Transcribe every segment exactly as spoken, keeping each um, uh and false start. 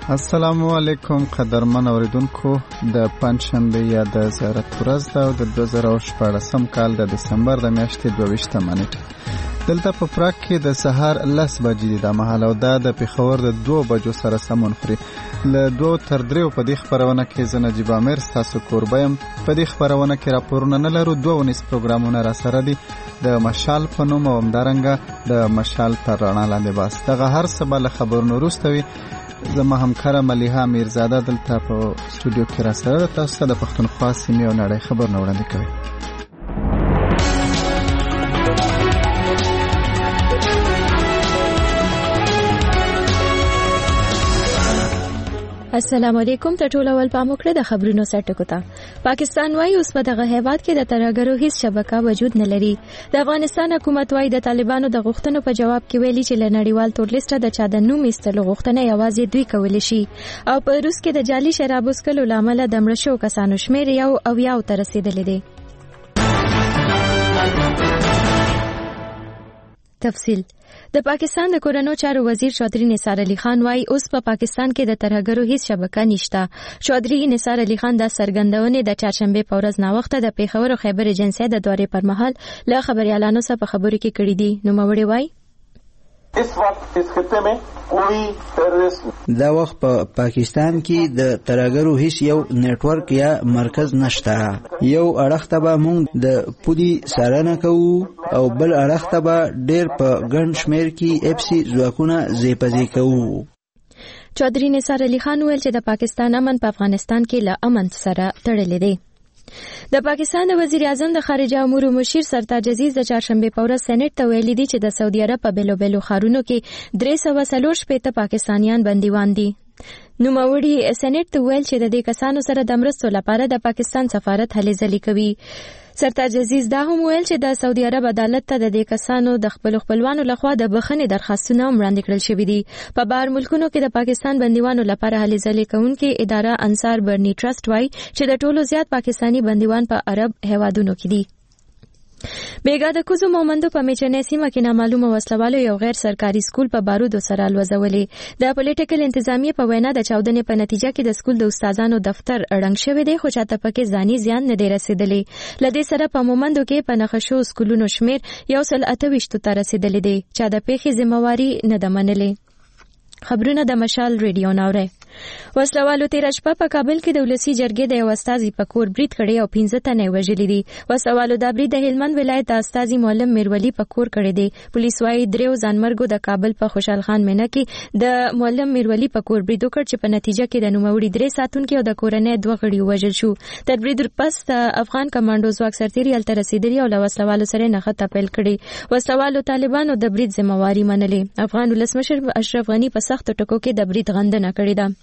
السلام علیکم قدرمن اوریدونکو، د پنځشنبه یا د زیارت ورځ ده او د دوه زره شپاړسم کال د دسمبر د میاشتې دوه ویشتمه نیټه. دلته په پراګ کې د سهار لس بجې دي دا مهال او دا د پېښور د دوه بجو سره سمون خوري. له دوه تر دریو په دې خپرونه کې زه نجیب عامر ستاسو کوربه یم. په دې خپرونه کې راپورونه نه لرو، دوه ونیز پروګرامونه را سره دي، د مشال په نوم او همدارنګه د مشال تر رڼا لاندې بس. دغه هر څه به له خبرونو وروسته وي. زما همکاره ملیحه میرزاده دلته په سټوډیو کې را سره ده. تاسو ته د پښتونخوا سیمې او نړۍ خبرونه وړاندې کوي. السلام علیکم. ته ټول اول پام وکړه د خبرونو سرټکو ته. پاکستان وايي اوس په دغه هیواد کې د ترهګرو هیڅ شبکه وجود نه لري. د افغانستان حکومت وايي د طالبانو د غوښتنو په جواب کې ویلي چې له نړیوال تور لیسټه د چا د نوم ایستلو غوښتنه یوازې دوی کولی شي. او په روس کې د جعلي شرابو څښلو له امله د مړه شوو کسانو شمېر یو اویاو ته رسېدلی دی. تفصیل. د پاکستان د کورنو چارو وزیر چودھری نثار علي خان وايي اوس په پا پاکستان کې د ترهګرو هیڅ شبکه نشته. چودھری نثار علي خان د سرګندونې د چهارشنبه په ورځ ناوخته د پیښور او خیبر ایجنسی د دورې پر مهال له خبريالانو سره په خبرو کې کړي دي. نو موري وايي اس وخت اس خطے میں کوئی ټیرریست دا وخت په پاکستان کې د ترهګرو هیڅ یو نیټورک یا مرکز نشته. یو اړخ ته به موږ د پودي سارنه کوو او بل اړخ ته به ډېر په ګڼ شمېر کې اف سي ځواکونه زیپزې کوو. چودھری نثار علي خان ویل چې د پاکستان امن په افغانستان کې له امن سره تړلی دی. د پاکستان د وزیر اعظم د خارجه امور مشیر سرتاج عزیز د چهارشنبه په ورځ سېنات ته ویلي دي چې د سعودي عرب په بیلو بیلو ښارونو کې درې سوه څلور شپېته پاکستانیان بندیوان دي. نوموړي سېنات ته ویل چې د دې کسانو سره د مرستو لپاره د پاکستان سفارت هلې ځلې کوي. سرتاج عزیز دا هم ویل چې د سعودي عرب عدالت ته د دې کسانو د خپل خپلوانو لخوا د بخښنې درخواستونه وړاندې کړل شوي دي. په بهر ملکونو کې د پاکستان بندیوانو لپاره هلې ځلې کوونکې اداره انصار برني ټرست وایي چې د ټولو زیات پاکستاني بندیوان په عرب هیوادونو کې دي. بیګا د کوزو مومندو په میچنې سیمه کې نامعلومه وسلوالو یو غیر سرکاري سکول په بارودو سره الوځولې. د پولیټیکل انتظامیې په وینا د چاودنې په نتیجه کې د سکول د استادانو دفتر ړنګ شوی دی، خو چاته پکې ځاني زیان نه دی رسېدلی. له دې سره په مومندو کې په نښه شوو سکولونو شمېر یو سل اته ویشتو ته رسېدلی دی. چا د پیښې ذمهواري نه ده منلې. خبرونه د مشال ریډیو ناوره. وسلوالو تیره شپه په کابل کې د ولسي جرګې د یو استازي په کور برید کړی او پنځه تنه یې وژلي دي. وسلوالو دا برید د هلمند ولایت د استازي معلم میرولی په کور کړی دی. پولیس وايي دریو ځانمرګو د کابل په خوشحال خان مینه کې د معلم میرولی په کور برید وکړ چې په نتیجه کې د نوموړي درې ساتونکي او د کورنۍ دوه غړي وژل شو. تر برید پس د افغان کمانډو ځواک سرتیري هلته رسېدلي او له وسلوالو سره نښته پیل کړې. وسلوالو طالبانو د برید ذمهواري منلې. افغان ولسمشر اشرف غني په سختو ټکو کې د برید غندنه کړې ده.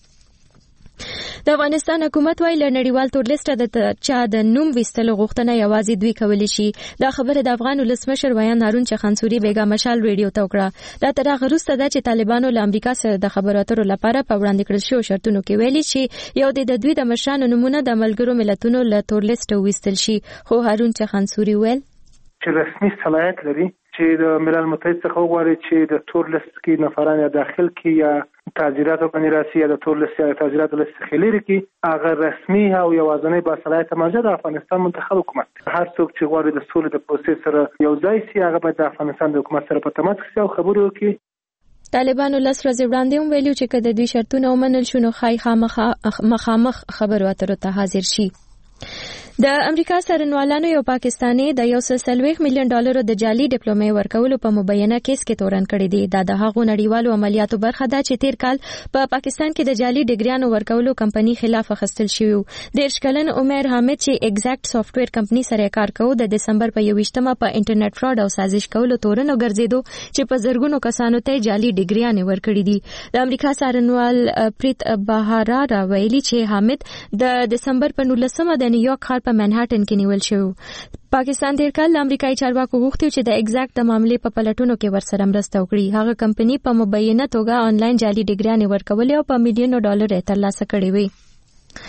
د افغانستان حکومت وايي له نړیوال تور لیسټه د چا د نوم ویستلو غوښتنه یوازې دوی کولی شي. دا خبره د افغان ولسمشر ویان هارون چخانسوري بیګا مشال ریډیو ته وکړه. دا تر هغه وروسته ده چې طالبانو له امریکا سره د خبرو اترو لپاره په وړاندې کړل شویو شرطونو کې ویلي چې یو د دوی د مشرانو نومونه د ملګرو ملتونو له تور لیسټه ویستل شي. خو هارون چخانسوري ویل چې رسمي صلاحیت لري چې د ملل متحد څخه وغواړي چې د تور لیست کې نفران یا داخل کې یا تاجراتو باندې راسي یا د تور لیست یا تاجراتو لیست خلیر کې هغه رسمي او یوازینی با صلاحیت مرجع د افغانستان منتخب حکومت. هر څوک چې غواړي د سولې د پروسې سره یو ځای سي هغه باید د افغانستان د حکومت سره په تماس کې او خبرې وکړي. طالبانو لس ورځې وړاندې هم ویلي چې که د دوی شرطونه ومنل شو نو ښایي مخامخ خبرو اترو ته حاضر شي. د امریکا څارنوالانو یو پاکستاني د یو سل څلوېښت میلیون ډالرو د جعلي ډیپلومې ورکولو په مبینه کیس کې تورن کړی دی. دا د هغو نړیوالو عملیاتو برخه ده چې تیر کال په پا پاکستان کې د جعلي ډیګریانو ورکولو کمپنۍ خلاف اخیستل شوی. دېرش کلن عمر حامد چې ایگزیکټ سافټویر کمپنۍ سره کار کوي د دسمبر په یوویشتمه په انټرنیټ فراډ او سازش کولو تورن وګرځیدو چې په زرګونو کسانو ته جعلي ډیګریانې ورکړي دي. د امریکا څارنوال پریت بهارا را ویلي چې حامد د دسمبر په نولسمه د نیویارک ښار په منهټن کې نیول شو. پاکستان تیر کال امریکایي چارواکو غوښتي چې د ایگزیکټ د معاملې په پلټونو کې ورسره مرسته وکړي. هغه کمپنۍ په مبینه توګه آنلاین جعلي ډیګریانې ورکولې او په میلیونو ډالر یې ترلاسه کړې وې.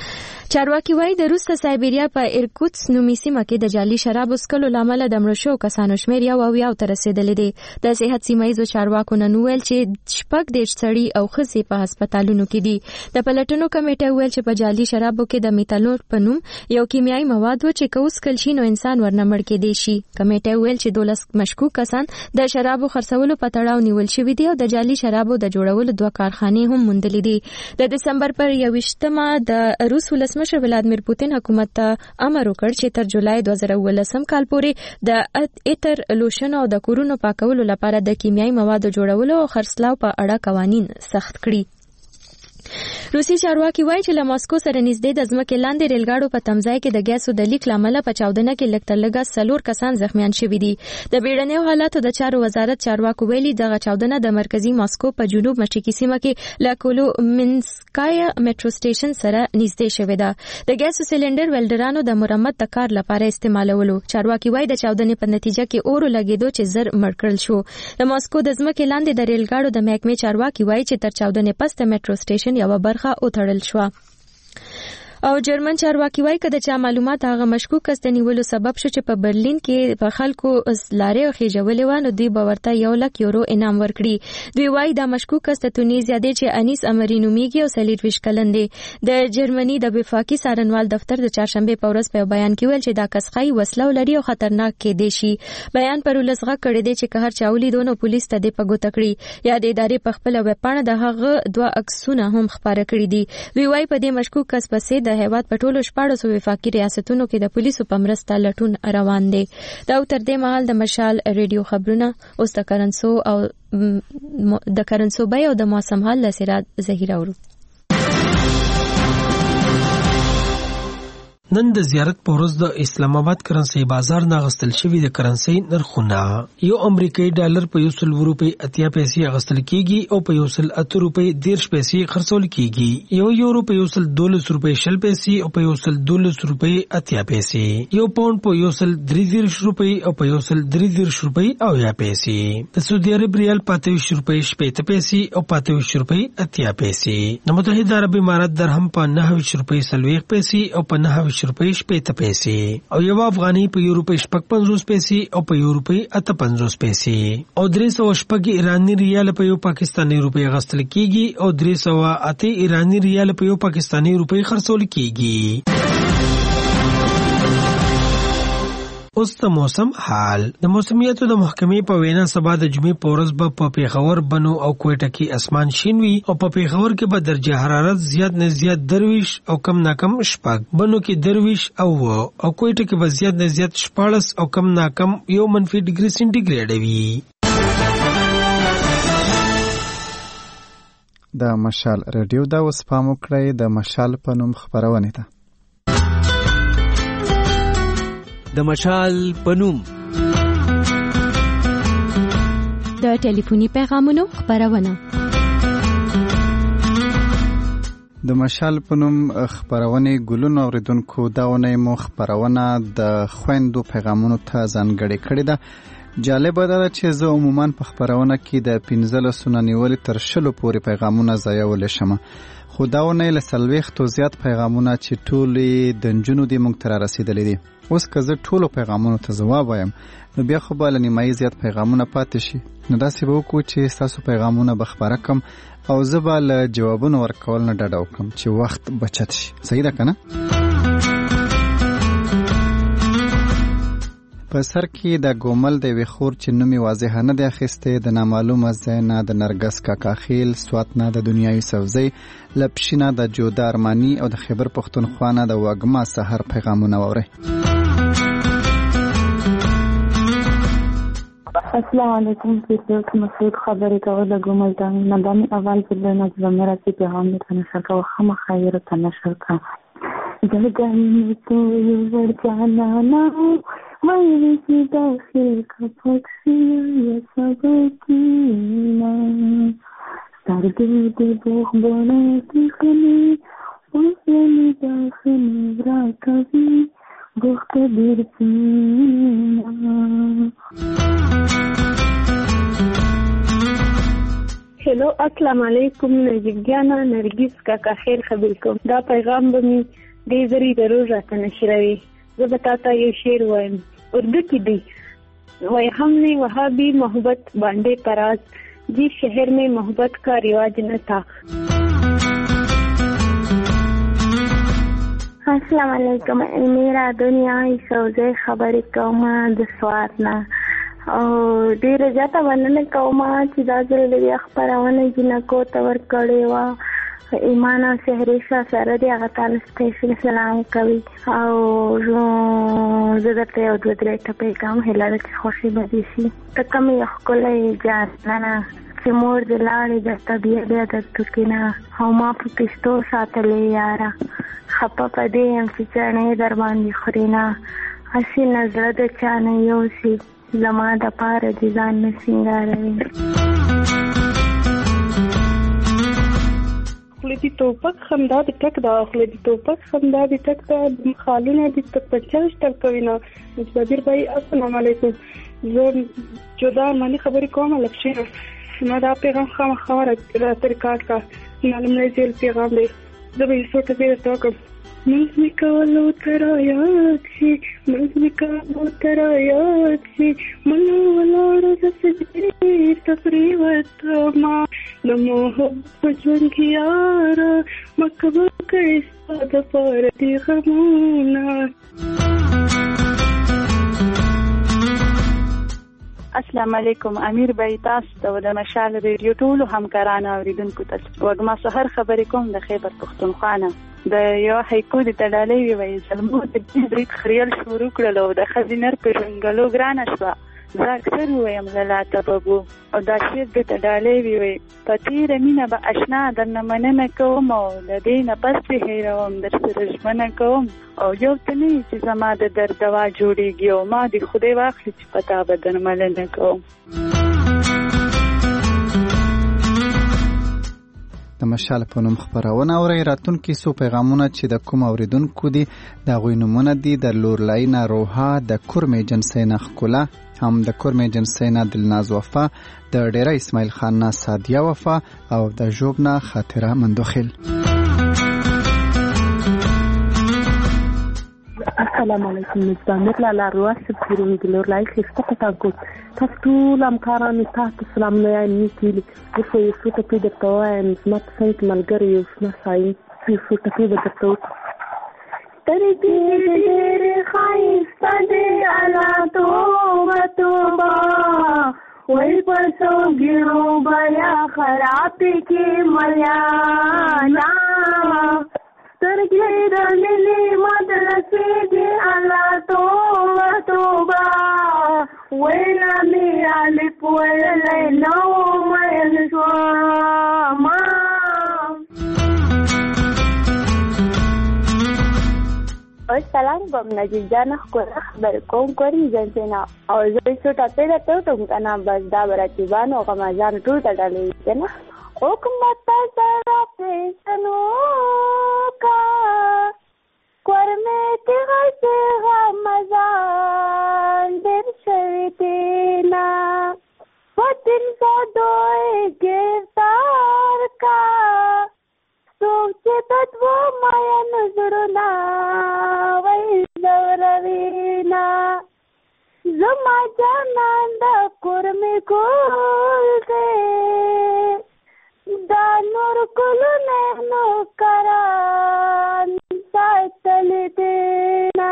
چارواکي وایي د روس د سایبریا په ایرکوتس نومي سیمه کې د جعلي شرابو څښلو له امله د مړو شوو کسانو شمېر یو اویاو ته رسېدلی دی. د صحت سیمه ییزو چارواکو نن وویل چې شپږ دېرش سړي او ښځې په هسپتالونو کې دي. د پلټنو کمیټې وویل چې په جعلي شرابو کې د میتانول په نوم یو کیمیاوي مواد و چې که وڅښل شي نو انسان ورنه مړ کېدی شي. کمیټې وویل چې دولس مشکوک کسان د شرابو خرڅولو په تړاو نیول شوي دي او د جعلي شرابو د جوړولو دوه کارخانې هم موندلې دي. د دسمبر پر یوویشتمه د روس ولسمشر ولادیمیر پوتین حکومت ته امر وکړ چې تر جولای دوه زره اوولسم کال پورې د اتر لوشن او د کورونو پاکولو لپاره د کیمیاوي موادو جوړولو او خرڅلاو په اړه قوانین سخت کړي. روسي چارواکي وایي چې له ماسکو سره نږدې د ځمکې لاندې ریلګاډو په تمځای کې د ګیسو د لیک له امله په چاودنه کې لږ تر لږه څلور کسان زخمیان شوي دي. د بیړنیو حالاتو د چارو وزارت چارواکو ویلي دغه چاودنه د مرکزي ماسکو په جنوب مشرقي سیمه کې له کولومنسکایا میټرو سټیشن سره نږدې شوې ده. د ګیسو سلنډر ویلډرانو د مرمت د کار لپاره استعمالولو. چارواکي وایي د چاودنې په نتیجه کې اور لګېدو چې زر مړ کړل شو. د ماسکو د ځمکې لاندې د ریلګاډو د محکمې چارواکي وایي چې تر چاودنې پس د میټرو سټیشن یوه برخه وتړل شوه. او جرمن چارواکي وایي که د چا معلومات هغه مشکوک کس د نیولو سبب شو چې په برلین کې په خلکو لارې خېژولې وه نو دوی به ورته یو لک یورو انعام ورکړي. دوی وایي دا مشکوک کس د تونیزیا دی چې انیس امري نومیږي او څلېرویشت کلن دی. د جرمني د وفاقي څارنوال دفتر د چهارشنبې په ورځ په یو بیان کې ویل چې دا کس ښایي وسله ولري او خطرناک کیدی شي. بیان پر ولس غږ کړی دی چې که هر چا ولیدو نو پولیس ته دې په ګوته کړي. یا د ادارې په خپله ویبپاڼه د هغه دوه عکسونه هم خپاره کړي دي. دوی وایي په دې مشکوک کس پسې د هیواد په ټولو شپاړسو وفاقي ریاستونو کې د پولیسو په مرسته لټون روان دی. دا تر دې مهال د مشال ریډیو خبرونه اوس د کرنسو او د کرنسو بای او د موسم حال له سراد ظهیره ورو. نن د زیارت په ورځ د اسلام آباد کرنسي بازار نه غستل شوی د کرنسي نرخونه یو امریکایي ډالر په یو سل روپۍ اتیا پیسې غستل کیږي او په یو سل اته روپۍ دیرش پیسې خرڅول کیږي. یو یورو په یو سل دولس روپۍ شل پیسې او په یو سل دولس روپۍ اتیا پیسې. یو پاوند په یو سل درې دیرش روپۍ او په یو سل درې دیرش روپۍ او یا پیسې. د سعودي عرب ریال پاته ویشت روپۍ شپېته پیسې او پاته ویشت روپۍ اتیا پیسې. د متحده عرب امارات درهم په نهه ویشت روپۍ څلوېښت پیسې او په نهه روپۍ شپېته پیسې. او یو افغاني په یو روپۍ شپږ پنځوس پیسې او په یو روپۍ اته پنځوس پیسې. او درې سوه شپږ ایراني ریال په یو پاکستاني روپۍ غستل کیږي او درې سوه اته ایراني ریال په یو پاکستاني روپۍ خرڅول کیږي. اوس د موسم حال. د موسمیاتو د محکمې په وینا سبا د جمعې په ورځ به په پیښور، بنو او کوټه کې اسمان شین وي او په پیښور کې به درجه حرارت زیات نه زیات درویش او کم نه کم شپږ، بنو کې درویش او او کوټه کې به زیات نه زیات شپاړس او کم نه کم یو منفي ډیګري سنټیګریډ وي. د مشال رادیو دا اوس پام وکړئ د مشال په نوم خبرونه ده. د مشال په نوم د ټلیفوني پیغامونو خبرونه. د مشال په نوم خبرونه ګلونو اوریدونکو دا ونې مو خبرونه د خويندو پیغامونو ته ځانګړې کړې ده. جالب ده چې زه عموما په خبرونه کې د پنځلسو نه نیولې تر شلو پورې پیغامونه ځایول شم. خو دا ونې له څلوېښتو زیات پیغامونه چې ټولې د نجونو دې موږ ته رارسېدلي دي. اوس که زه ټولو پیغامونو ته ځواب وایم نو بیا خو به له نیمایي زیات پیغامونه پاتې شي. نو داسې به وکړو چې ستاسو پیغامونه به خپاره کړم او زه به له جوابونو ورکول نه ډډه وکړم چې وخت بچت شي. صحیح ده که نه؟ په سر کې د ګومل د یوې خور چې نوم یې واضح نه دی اخیستی، د نامعلومه ځای نه د نرګس کاکا خیل، سوات نه د دنیایي سوزی، له پشي نه د جوده ارماني او د خیبر پښتونخوا نه د وږمه سحر پیغامونه واورئ. السلام علیکم. فیردوس مسعود خبرې کول د ګومل ته ندامي اول په نظر مراتي پیغام ته نشر کا خمه خیر ته نشر کا جلګانی تو یو ورځانا نه وایي چې داخل کا پکسي یا سبکینا سترګې دې بوخ بونه تخني وسلې داخل راکوي بوخ کبیر سینا. هلو السلام علیکم. نجیب جانا نرگس کاکا خیر خبر کوم. دا پیغام به می دې زری ضرور راته نشروي. زه به تا ته یو شعر وایم، اردو کې دی. وای हमने वहाँ भी मोहब्बत बांटे पराज, जिस शहर में मोहब्बत का रिवाज न था. السلام علیکم. میرا دنیای سوزه خبرې کوم د سوات نه او ډیره زیاته مننه کوم چې دا ځل د خبرونه جنکو ته ورکړې وه. ایمان او سحري شاه سره د هغه تعالی سپیشل سلام کوي او زه درته یو دوه درې ټپې کوم، هیله ده چې خوښي به دې شي. ته کومې ښکلی جانانه چې مور دې لاړې درته بیا بیا درته کینه او ما په پښتو ساتلې یاره. خپه په دې یم چې چڼې در باندې خوري نه، هسې نظره د چا نه یوسي، زما د پاره دې ځان نه سینګاروي. خوله دې توپک خندا دې ټک ده، خوله دې توپک خندا دې ټک ده، خالونه دې تک په چل چل کوي نه. جبیر بھائی السلام علیکم. زه جدا مانی خبرې کوم لکشي ما دا پیغام خامخا راته ریکارډ کا معلوم نه زیل پیغام دی. زه به یې څو ټکې درته وکړم. منځ مې کولو ته رایاد شي، منځ مې کولو ته رایاد شي، ملا ولاړه د سجدې ته پرېوتمه، د محبت په ژوند کې یاره مه کوه کړې ستا دپاره دې غمونه. السلام علیکم. امیر بھائی تاسو ته د مشال ریډیو ټولو همکارانو اوریدونکو ته وږمه سحر خبرې کوم د خیبر پښتونخوا نه. د یو حیکو د تډالۍ وی زلمو د دې خریل شروع کړل او د خزینر په ژوندګلو ګرانه شوه. زه اکثر ویم لاته ببو او دا شعر د تډالۍ وی په تېره مینه به اشنا درنه مننه کوم او د دې نه پس پرې هېروم در سره ژمنه کوم او یو ته نه چې زما د درد دوا جوړېږي او ما د خدای واخلي چې په تا به درملنه کوم. د مشال په نوم خبرونه اورئ. راتلونکي څو پیغامونه چې د کوم اوریدونکو دي د هغوی نومونه دي: د لورلاینه روحا، د کورمې جنسینه ښکلا، هم د کورمې جنسینه دلناز وفا، د ډیره اسماعیل خان نه سادیه وفا او د ژوبنه خاطره مندوخیل. السلام علیکم. مزدامت لالا رواس بگیریم گلور لای خیسته پتانکو تاسو ټول همکارانو تاسو سلام نه یې نیکیلی یو یو څه ټپې درته وایم. زما په څنګ کې ملګری یو شنه سایي یو څه ټپې به درته وکړو. تر دې ډېرې ښایسته دې الله توبه توبه وای په سوګیرو بیا خرابې کې ملیانا سترګې د مینې مدرسې دې الله توبه توبه وینا مې الف ویلی نو ویل شومه. سلام بم نجیب جان ښکلا خبرې کوم کوری جنسینا او زه څو ټپې درته وکړم که نه بس دا به رقیبانو او غمازانو ټول ته ډالۍ که نه. حکمت سره پیسنو کا کورمې تیغه تیغه مزان ډېر شوي دینا وطن سودوی گرفتار کا سوچ تدو مایا نظرنا وی زوروینا زما جانان دا کورمی کول دے دا نور کلو نحنو کران ساتل دینا.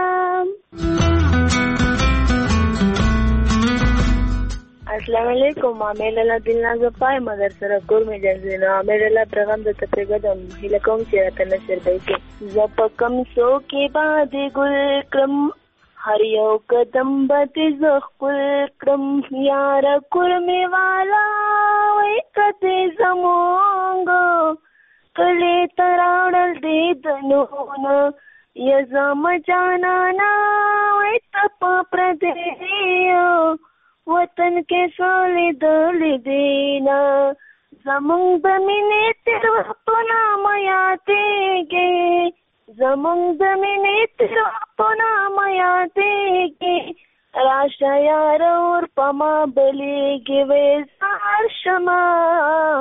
السلام علیکم. امیر الله دلناز پای مدر سره کورمې جنزینا امیر الله پیغام د تپریګدم هله کوم چې راته نشر دی ز په کم سو کې باندې ګل کړم هر یو قدم به ز خپل کړم یار کورمې والا وای کته زمونږ کله تراړل دې دنونه یزم جانانا وای تپ پردیو وطن کې سولې دلې دینا زمونږ د مینې تر وختونه میاتېږي زمونږ د مینې تر وختونه میاتېږي راشه یاره ور په ما بلیږي ویزار شمه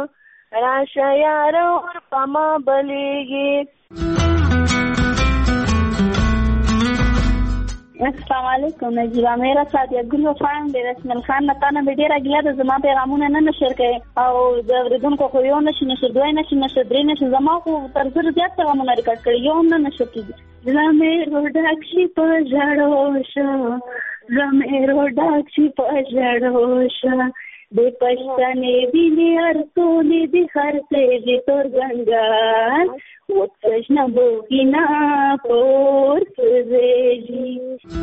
راشه یاره ور په ما بلیږي. السلام علیکم نجیبه میرا سادیا ګل وفایم د رسمل خان نتانه به ډیره ګیله د زما پیغامونه نه نشر کوي او د اوریدونکو خو یو نشي نشر دوی نشي نشر درې نشي زما خو تر زر زیات پیغامونه ریکارډ کړي یو نه نشر کیږي زميرو ډاکشي په ژړو شو زميرو ډاکشي په ژړو شو د پښتنې ویني ارتولې دي خرڅې دي تور ګنګان وڅښنه بوګینا پور سوزېږي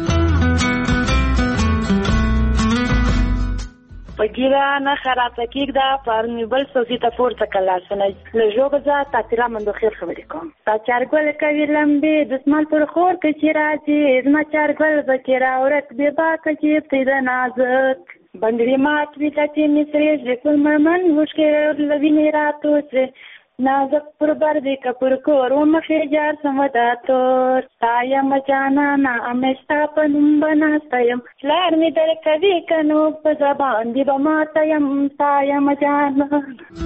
په ګیره نه خراطه کېږده پرونی بل سوزي ته پورته کړه لاسونه له ژوبه زه تاثیره مندو خیر خبرې کوم تا چارګل کوي لمبې دسمال پر خور که چې راځي زما چارګل به کې راورک بې باکه چې پرې نازک بندري مات وي چې مصرې ژکل مرمن وشکې لوینې راتوڅې نازک پر بر دی کپر کور و مخې جار سمداتور سایم جانانا امیشتا پنم بناستایم لار می در کوي کنو په زبان دی بماتایم سایم جانانا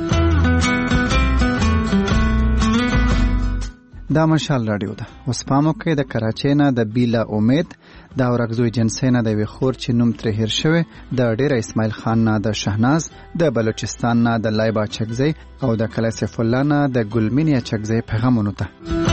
دا مشال رادیو ده اوس پام وکړئ د کراچۍ نه د بیلا امید د اورکزوی جنسۍ نه د یوې خور چې نوم ترې هیر شوی د ډیره اسماعیل خان نه د شهناز د بلوچستان نه د لایبا چکزی او د کلاسف الله نه د ګلمینیا چکزی پیغامونو ته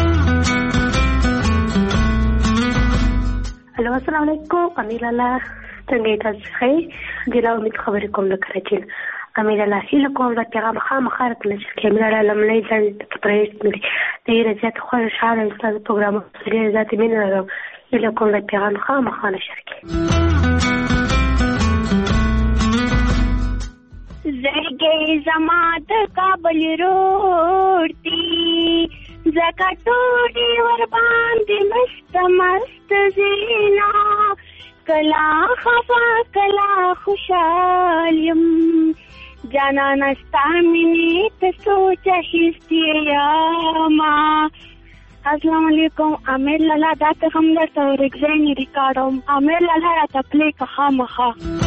الو السلام علیکم امیر الله څنګه تاسو ښه ګیلا امید خبرې کوم د کراچۍ امیر الله هیله کوم د پیغام خامخا راته چې امیر الله لمړی ځان پرېست مې ډېره زیاته خوشحاله یم ستاسو پروګرامونه ډېره زیاتې مینه لرم هیله کوم د پیغام خامخا نشر کړي زړګی زما د کابل روډ دی زکه ټوډي ور باندې مست مست زینا کلا خفا کلا خوشحال یم جانا نستا منی ته سوچ هیڅ ما السلام علیکم امیر لالا دا ته هم درته ورګزینې ریکارډوم امیر لالا راته پلی که خامخا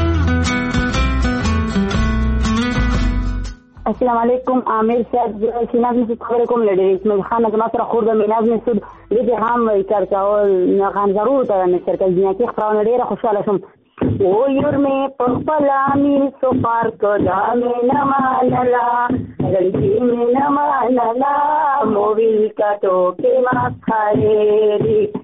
السلام علیکم امیر صاحب سیناز نسود خبرې کوم له ډېرې اسماعیل خان زما سره خور د میناز نسود دې ته هم ریکارډ کول خان ضرور ته نشر کوي ځینې خبرونه ډېره خوشحاله شوم او یور مې په خپله مې سفار کړه مې نه منله لړکي مې نه منله موبیل کټو کې ما خارېږي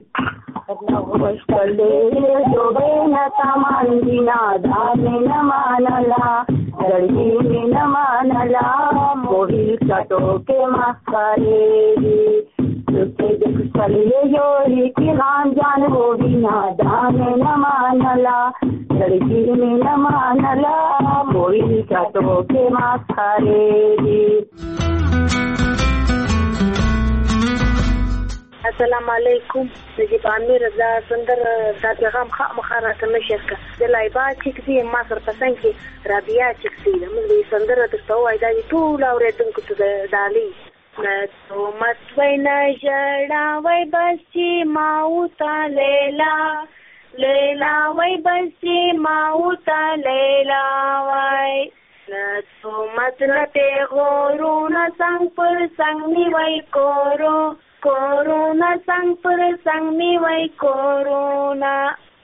وشکلې جوړې نه سامان دینا دا مې نه منله لړکي مې نه منله موبیل کټو کې ما خارېږي د خوشحالۍ جوړې کې غام جان هو بینا دا مې نه منله لړکي مې نه منله موبیل کټو کې ما خارېږي السلام علیکم نجیب امیر دا سندر دا پیغام خامخا راته نشر کړه د لایبا چکزي ما سره پسند کې رابیا چکزي موږ سندر درته وایي دا ټول اورېدونکو ته ډالۍ تو مت وینا جڑا وای بسی ماوتا لیلا لیلا وای بسی ماوتا لیلا وای تو مت نته غورونا څنګه پر څنګه می وای کورو کورونا څنګه پر څنګه می وای کورونا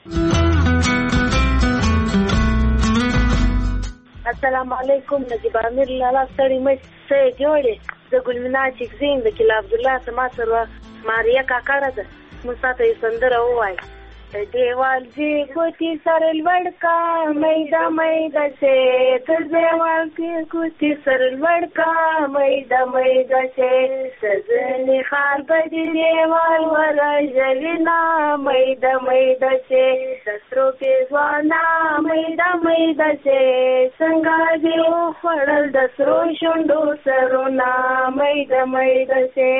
السلام علیکم نجیب امیر لالا ستړي مې څه جوړې د ګلمینا چکزین د کلا عبد الله سما سره ماریا کاکړه ده مستاته یې سندره ووایي دیوال جی کوتی سر لوړکا میدا میدا سے تر دیوال کی کوتی سر لوړکا میدا میدا سے سزنی خار بدی دیوال ورا جلینا میدا میدا سے سسترو کې ځوانا میدا میدا سے څنګه دیو خړل دسرو شوندو سرونا میدا میدا سے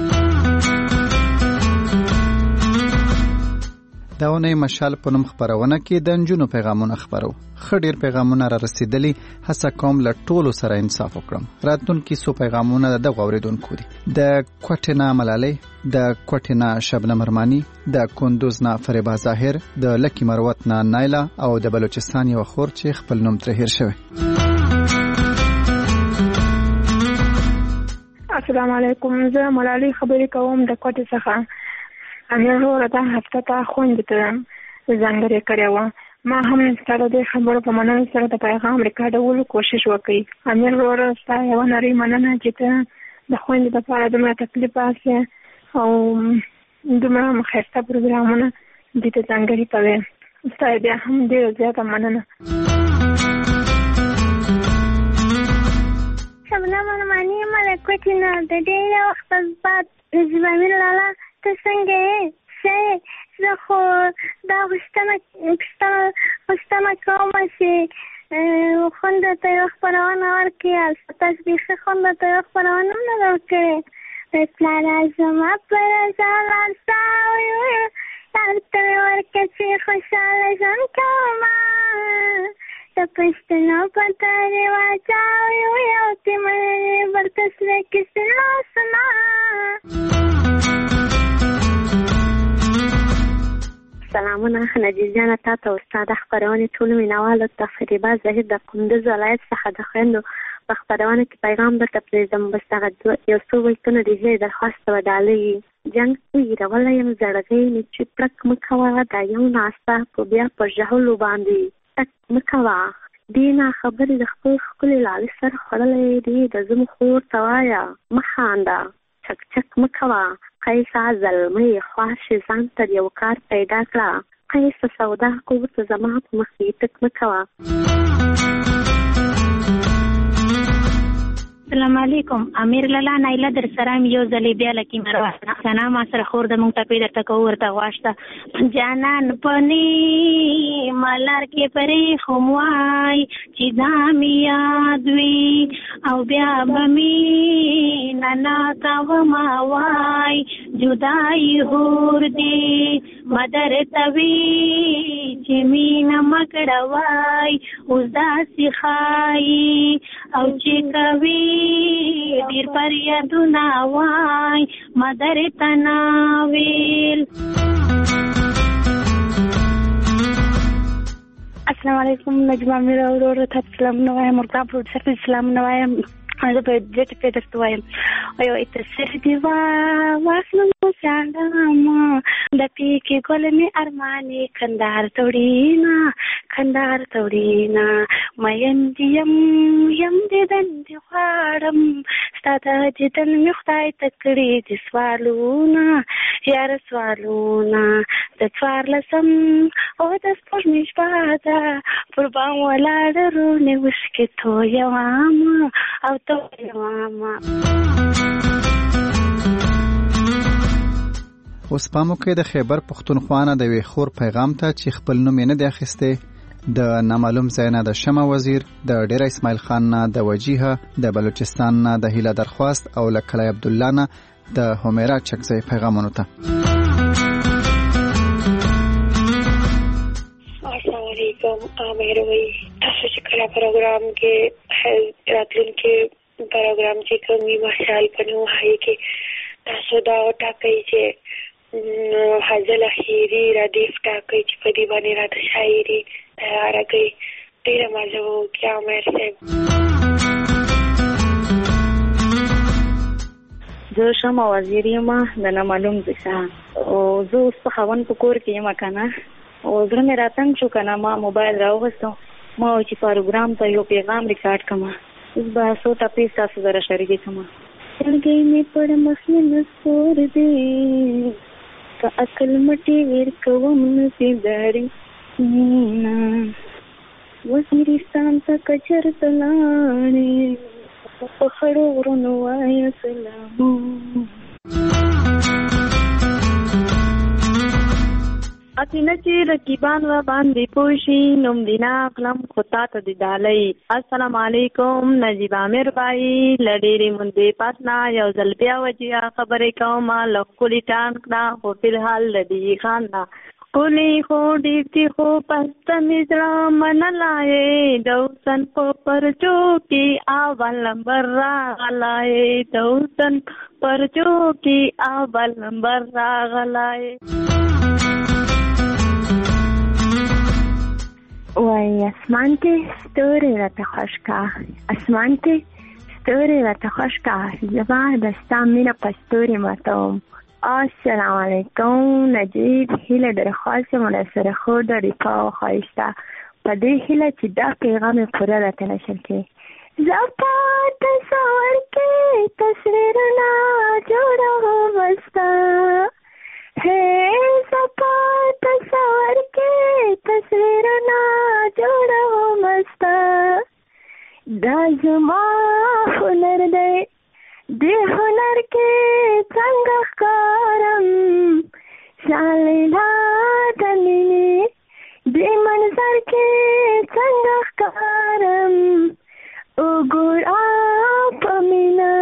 دا ونې مشال په نوم خبرونه کې د نجونو پیغامونه خبرو خډیر پیغامونه را رسیدلی هڅه کوم ل ټولو سره انصاف وکړم راتلونکي سو پیغامونه د غوړیدونکو دي د کوټینا ملالۍ د کوټینا شبنم رمانی د کندوز نه فریبا ظاهر د لکی مروت نه نایلا او د بلوچستان یو خور چې خپل نوم تر هیر شوی السلام علیکم زه ملالۍ خبرې کوم د کوټې څخه امیر ورته هفته ته خوند ته ځانګړې کړې وه. ما هم ستا د دې خبرو په منلو سره د پیغام ریکارډولو کوشش وکړي. امیر وروره ستا یوه نرۍ مننه چې ته د خویندې دپاره دومره تکلیف باسې او دومره ښایسته پروګرامونه دې ته ځانګړي کوې. ستا بیا هم ډېره زیاته مننه. شبنم ارماني ملکوټي نه د ډېره وخت بعد نجیب امیر لالا ته څنګه یې؟ ښه یې؟ زه خو دا غوښتنه غوښتنه کوم چې خونده ته یوه خپرونه ورکړي. البته بیخي خونده ته یوه خپرونه هم نه ده ورکړې. پلاره زما په رضا لاړ ستا ویل لار ته مې ورکړه چې خوشحاله ژوند کومه. د پښتنو په رواجه ویل چې منې برته سره کیسې لاسونه. سلامونه نجیب جانه، تا ته ستا د خپرونې ټولو مینوالو ته فریبه زهیر د کندوز ولایت څخه د خویندو په خپرونه کې پیغام درته پرېږدم. بس دغه یو څو بیتونه د هیلې درخواست به ډالۍ جنګ ویرولی یم زړګی مې چې پړک مه کوه دا یو ناسته په بیا په ژهلو باندې ټک مه کوه. دې نه خبرې د خپل ښکلي لالي سر خوړلی دی د زمو خور ته وایه مه خانده چک چک مه کوه. قیسه زلمۍ خواشې ځان ته یو کار پیدا کړه. قیسه سودا کو ورته زما په مخ کې ټک مه کوه. السلام علیکم. امیر لالا نایله در سره م یو ځلې بیا لکې مروه ثنا ما سره خور د مونږ ټپې درته کوو ورته غواشته جانان پنې ملار کې پرې خم وای چې دا مې یاد وي او بیا به مې نانا کومه وای جدایي هور دې مدر توي چې مینه مکړه وای اوس داسې ښایي او چې کوي ډیر پر یادونه وای مدر تناویل. السلام علیکم. نجمه امیر ورور ته سلامونه وایم. مرتضی پروډوسر ته سلامونه وایم. زه په دې ټکي درته وایم یو اتسر دی وا واسلم شاندما د پیکي ګل می ارماني کندهار توړینا کندهار توړینا مېن دیم یم دې دندې غواړم ستاته دې تن می خدای تکړې دې سوالونه یار سوالونه د څوار لسم او د سپوږمۍ شپه ده پر بام ولاړ رونې وشکې تویوم او اوس پامو کې د خیبر پښتونخوا نه د وی خور پیغام ته چې خپل نوم یې نه دی اخیسته د نامعلوم ځای نه د شمع وزیر د ډیر اسماعیل خان نه د وجیهه د بلوچستان نه د هیله درخواست او لکړی عبد الله نه د همیرا چکځای پیغامونه ته. السلام علیکم. امیر وی تاسو چې کله پروګرام کې راتلونکي پروګرام چې کومي مشال پنو هاي کې تاسو دا ټاکي چې حاصل اخیری ردیف ټاکي چې په دې باندې راته شاعري تیار کړي ډیر مزه وکړه. امیر صاحب زه شمع وزیر یم د نامعلوم ځای او زه اوس په خاون په کور کې یم کنه او زړه مې راتنګ شو کنه ما موبایل راوغستو ما چې پروګرام ته یو پیغام ریکارډ کما اوس به څو ټپې تاسو سره شریکې کما. لګې مې پړ مسلې نسور دې کا عقل مټي ور کوم نسی داري نه وزیرستان ته کچر تلانې په خړو ورونو وای سلام. اکینه چې رقیبان و باندې پوشي نوم دینا کلم خطا ته دی ډالۍ. السلام علیکم. نجیب امیر بای لډېری مونږه پاتنا یو ځل بیا وجیا خبرې کوم لکولې ټان کړه خو په حال لدی خان دا کولی خو ډیرتی خو پست مزرا منلای دوسن په پرچو کې اول نمبر راغلای دوسن پرچو کې اول نمبر راغلای. وای اسمان کې ستوري راته خوش کا اسمان کې ستوري راته خوش کا زما د ستا مینه په ستوري ماتوم السلام علیکم. نجیب هیله در خاص منصر خود در رفاه خواهشته و دی هیله چی دا پیغام پورا را تنشر که زپا تصور که تصویرنا جوڑا ہو بستا ہے زپا تصور کے تصویرنا جوڑا ہو بستا دا زما هنر دی دی هنر کې څنګه ښکارم شالیلا دمینی دی منظر کې څنګه ښکارم وګورا پمینا.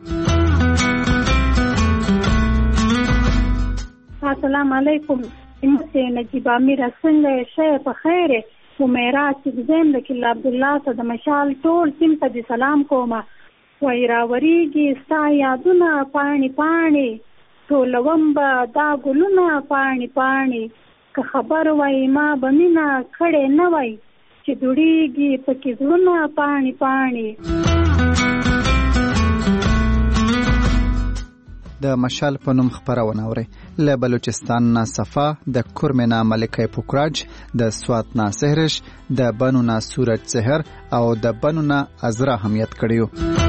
السلام علیکم. امته نجیب امیر څنګه شه په خیره سمیرا چې زم د کله عبد الله ته د مشال ټول تیم ته سلام کومه. وای راوریږي ستا یادونه پاڼې پاڼې ټولوم به دا ګلونه پاڼې پاڼې که خبر وای ما به مینه کړې نه وای چې دوړېږي پکې زړونه پاڼې پاڼې. د مشال په نوم خپرونه اورئ. له بلوچستان نه صفا، د کرمنا ملکه پوکراج، د سوات نه سهرش، د بنو نه سورج سحر او د بنو نه ازرا همیت کړیو.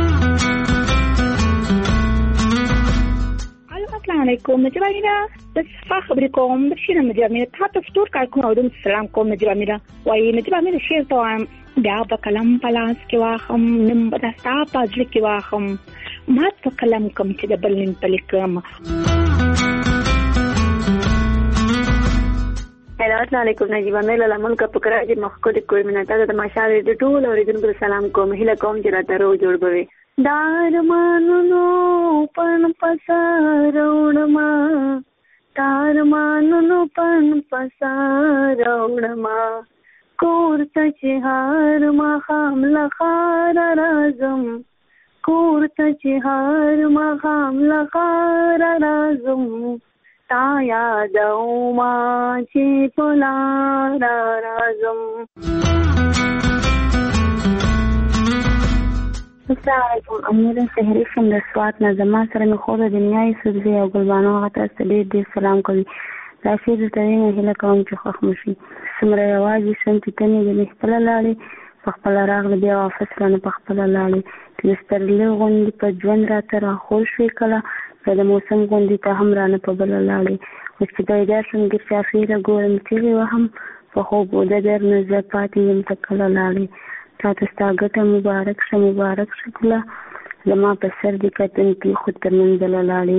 السلام علیکم. نجیب امیره د صفا خبرې کوم. د شیر نجیب امیره تا ته ستور کار کوم او د سلام کوم. نجیب امیره وایي نجیب امیره شیر ته وایم بیا به قلم په لاس کې واخم نیم به د ستا په زړه کې واخم مات په قلم کوم چې د بل نیم په لیکم. السلام علیکم. نجیب امیره له ملکه پوکراج مخکې کوی مننه د مشال د ټول اوریدونکو سلام کوم. هیله کوم چې راته رو جوړ بوي. دارمانونو پن پساروړما دارمانونو پن پساروړما کور ته چې هر ما خام لخار رازم کور ته چې هر ما خام لخار رازم تا یادو ما چې پلار رازم. السلام علیکم. امیر سحری شم د سوات نه. زما سره مې خور د دنیاي سبزي او ګلبانو هغه ته ډېر ډېر سلام کوي. دا شعر درته وایم هیله کوم چې خوښ مو شي. څومره یوازې شم چې ته مې د مې خپله لاړې په خپله راغلې بیا واپس رانه په خپله لاړې چې د سترګلې غوندې په ژوند راته راخور شوې کله بیا د موسم غوندې ته هم رانه په بله لاړې اوس چې بیدار شم ګر چاپېره ګورم چیغې وهم په خوب وده در نه زه پاتې یم ته کله لاړې تا ته ستا ګټه مبارک شه مبارک شه کله زما په سر دې کتونکي خو تر منزله لاړې.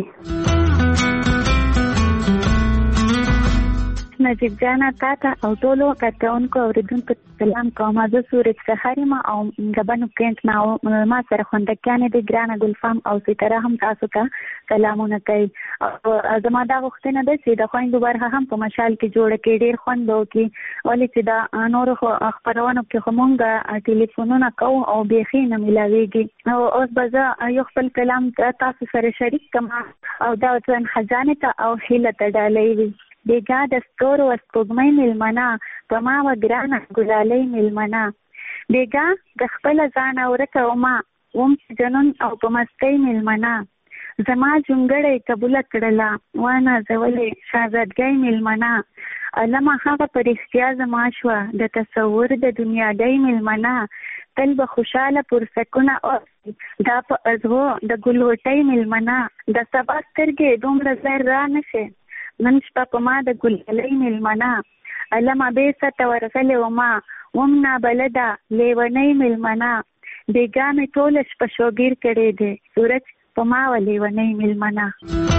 نجیب جانا تا ته او ټولو کتونکو اوریدونکو سلام کوم. زه سورج سحر یم او د بنو کینټ نه ما سره خوندکیانې د ګرانه ګلفام او ستاره هم تاسو ته سلامونه کوي. زما دا غوښتنه ده چې د خویندو برخه هم په مشال کې جوړه کړي ډېر خوند به وکړي ولې چې دا نورو خپرونو کې خو مونږ ټلیفونونه کوو او بیخي نه میلاویږي. اوس به زه یو خپل کلام تاسو سره شریک کړم او دا ځان خزانه ته او هیله ته ډالۍ وي. بیګا د ستورو سپوږمۍ مېلمنه په ما و ګرانه ګلالۍ مېلمنه بیګا د خپله ځانه ورکه وما وم جنون او په مستۍ مېلمنه زما جونګړی قبوله کړله ونازولې شهزادګۍ مېلمنه علمه هغه په رښتیا زما شوه د تصور د دنیاګۍ مېلمنه تل به خوشحاله پرسکونه اوسي دا په ازغو د ګلوټۍ مېلمنه د سبا سترګې دومره زر را نشي نن شپه په ما د ګلالۍ مېلمنه علمه بېرته ته ورغلې وما وم نابلده لیونۍ مېلمنه بیګا مې ټوله شپه شوګیر کړی دی سورج په ما و لیونۍ مېلمنه.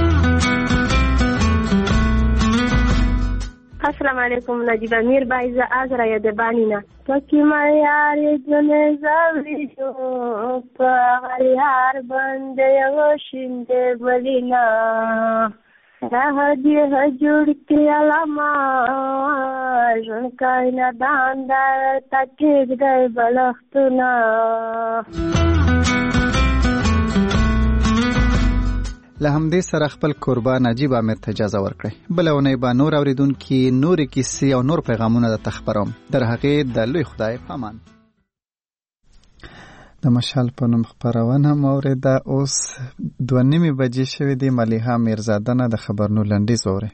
السلام علیکم. نجیب امیر بایزه از رای دبانینا پکی ما یاری دونه زوری شو پا غریار بنده یو شنده بلینا راه دی جوړ کړی علما ژوند کاینا داندار تکید دی بلختونه. له همدې سره خپل کوربه نجیب امیر ته اجازه ورکړئ. بله اونۍ به نور اورېدونکي نورې کیسې او نور پیغامونه درته خپروم. در هغې د لوی خدای په امان. د مشال په نوم خبرونه موریده. اوس دوه نیمې بجې شوې دي. ملیحه میرزاده نه د خبرونو لنډیز اورئ.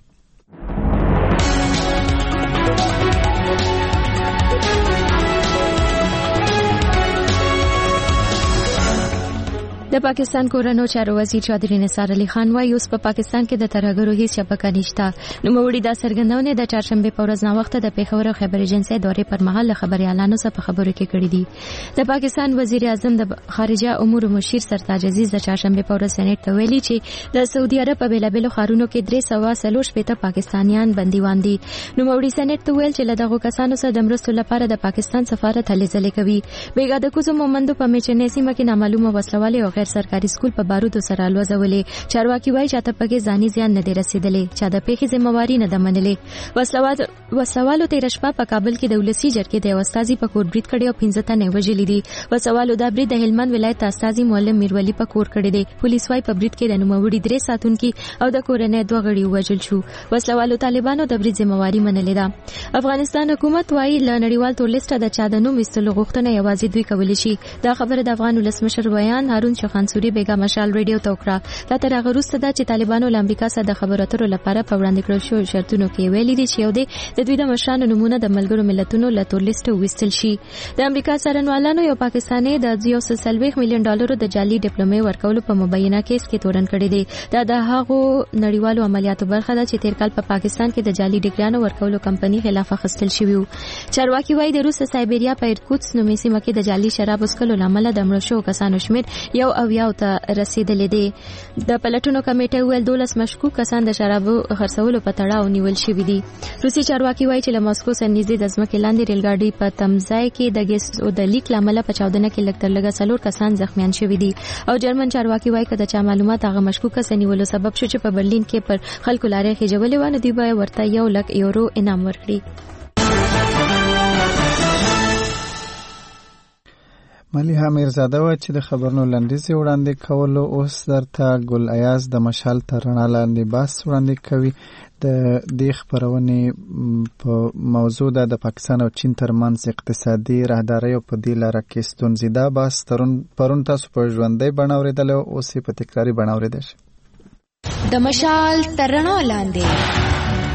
د پاکستان کورنو چارو وزیر چودھری نثار علي خان وايي اوس په پاکستان کې د ترهګرو هیڅ شبکه نشته. نوموړي دا څرګندونه د چهارشنبه په ورځ ناوخته د پیښور او خیبر ایجنسۍ دورې پر مهال خبريالانو سره په خبرو کې کړې دي. د پاکستان وزیر اعظم د خارجه امور مشیر سرتاج عزیز د چهارشنبه په ورځ سېنات ته ویلي چې د سعودي عرب په بیلابلو ښارونو کې درې سوه څلور شپېته پاکستانیان بندیوان دي. نوموړي سېنات ته ویل چې له دغو کسانو سره د مرستو لپاره د پاکستان سفارت هلې ځلې کوي. بیګا د کوزو مومندو په میچنې سیمه کې نامعلومه وسلوالې او غیر سرکاري سکول په بارودو سره الوزولې. چارواکي وایي چې ته پکې ځاني زیان نه دی رسیدلې، چې د پیښې ذمہواری نه ده منلې. وسلوال وسلوالو تیر شپه په کابل کې د ولسی جرګې د استاذي په کور برید کړي او پنځه تنه وژلي دي. وسلوالو د برید د هلمند ولایت استاذي معلم میرولی په کور کړي دي. پولیس وايي په برید کې د نوموړي درې ساتونکي او د کورنۍ دوه غړي وژل شو. وسلوالو طالبانو د برید ذمہواری منلې ده. افغانستان حکومت وايي له نړیوال تور لیست د چا د نوم ایستلو غوښتنه یوازې دوی کولی شي. دا خبره د افغان ولسمشر بیان هارون شخانسوري بیګا مشال ریډیو ته وکړه. دا تر هغه وروسته ده چې طالبانو له امریکا سره د خبرو اترو لپاره په وړاندې کړو شو شرطونو کې ویلي دي چې یو دی د دوی د مشرانو نمونه د ملګرو ملتونو له تور لیست ویستل شي. د امریکا څارنوالانو یو پاکستاني د یو سل څلوېښت میلیون ډالرو د جعلي ډیپلومي ورکولو په مبینه کیس کې تورن کړی دی. دا د هغو نړیوالو عملیاتو برخه ده چې تیر کال په پاکستان کې د جعلي ډیګریانو ورکولو کمپنۍ خلاف اخیستل شوی و. چارواکي وايي د روس سایبریا په ایرکوتس نومي سیمه کې د جعلي شراب وڅکلو لامل د مړو شوو کسانو شمېر یو اویا ته رسیدلی دی. د پلټونو کمیټې ویل دولس مشکوک کسان د شرابو خرڅولو په تړاو نیول شوي دي. روسي چارواکي وایي چې له ماسکو څخه نږدې د ځمکې لاندې ریلګاډي په تمځای کې د ګیس او د لیک لامل په چاودنه کې لږ تر لږه څلور کسان زخمیان شوي دي. او جرمن چارواکي وایي چې د چا معلومات هغه مشکوک کس نیولو سبب شو چې په برلین کې پر خلکو لارې خېجولې و، نو دوی به ورته یو لک یورو انعام ورکړي. ملیحه میرزاده وه چې د خبرونو لنډیز وړاندې کولو. اوس درته ګل ایاز د مشال تر رڼا لاندې بحث وړاندې کوي. د دې خبرونې په موضوع ده د پاکستان او چین ترمنځ اقتصادي راهدارۍ او په دې لاره کې ستونزې. دا بحث پرون تاسو په ژوندۍ بڼه اورېدلی او اوس یې په تکراري بڼه اورېدی شي. د مشال تر رڼا لاندې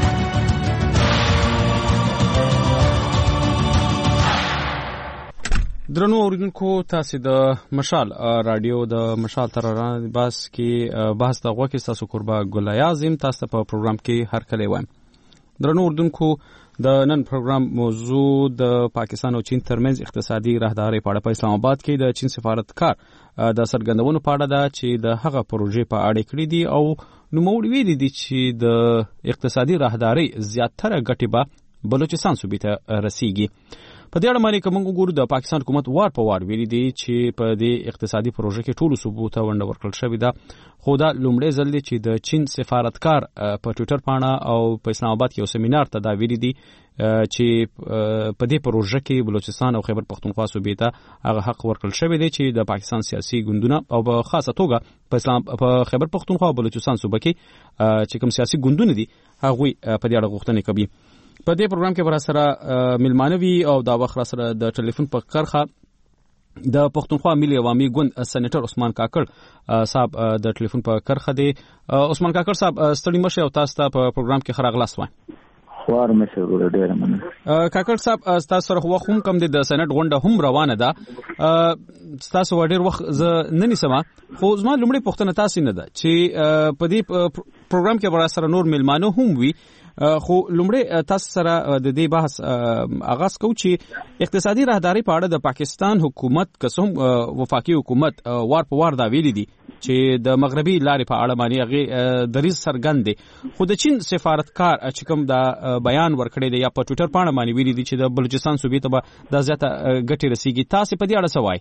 درنو اوریدونکو، تاسو د مشال رادیو د مشال تر رڼا بحث کې بحث د غوښې تاسو قربا ګل ایاز يم. تاسو په پروګرام کې هر کله وایم. درنو اوریدونکو، د نن پروګرام موضوع د پاکستان او چین ترمنځ اقتصادي راهدارۍ په اړه په اسلام آباد کې د چین سفارتکار د څرګندونو په اړه ده چې د هغه پروژې په اړه کړې دي او نوموړي ویلي دي چې د اقتصادي راهدارۍ زیاتره ګټې به بلوچستان صوبې ته رسیږي. په دې اړه باندې کوم وګورو د پاکستان حکومت وار په وار ویلي دي چې په دې اقتصادي پروژه کې ټولو صوبو ته ونډه ورکړل شوې ده. خو دا لومړی ځل دی چې د چین سفارتکار په ټویټر پاڼه او په اسلام آباد کې یو سیمینار ته دا ویلي دي چې په دې پروژه کې بلوچستان او خیبر پختونخوا صوبې ته هغه حق ورکړل شوی دی چې د پاکستان سیاسي ګوندونه او په خاصه توګه په اسلام په خیبر پختونخوا او بلوچستان صوبه کې چې کوم سیاسي ګوندونه دي هغه په دې اړه غوښتنې کوي. په دې پروګرام کې برا سره ملمانوي او دا وخت سره د ټلیفون په کرخه د پښتونخوا ملي عوامي ګوند سېنیټر عثمان کاکړ صاحب د ټلیفون په کرخه دی. عثمان کاکړ صاحب ستړي مشه او تاسو ته په پروګرام کې خراغلاس وای. خوار مشه ګوره ډیر مننه. کاکړ صاحب تاسو سره وخت هم کم دی د سېنیټ غونډه هم روانه ده. تاسو ډیر وخت ز نه نیسم خو زما لومړی پوښتنه تاسو نه ده چې په دې پروګرام کې برا سره نور ملمانو هم وي، خو لومړی تاسو سره د دې بحث آغاز کوو چې اقتصادي راهدارۍ په اړه د پاکستان حکومت قسم وفاقي حکومت وار په وار دا ویلي دي چې د مغربي لارې په اړه باندې هغه دریز څرګند دي. خو د چین سفارتکار چې کوم دا بیان ورکړی دی یا په ټویټر پاڼه باندې ویلي دي چې د بلوچستان صوبې ته به دا زیاته ګټې رسیږي. تاسو په دې اړه څه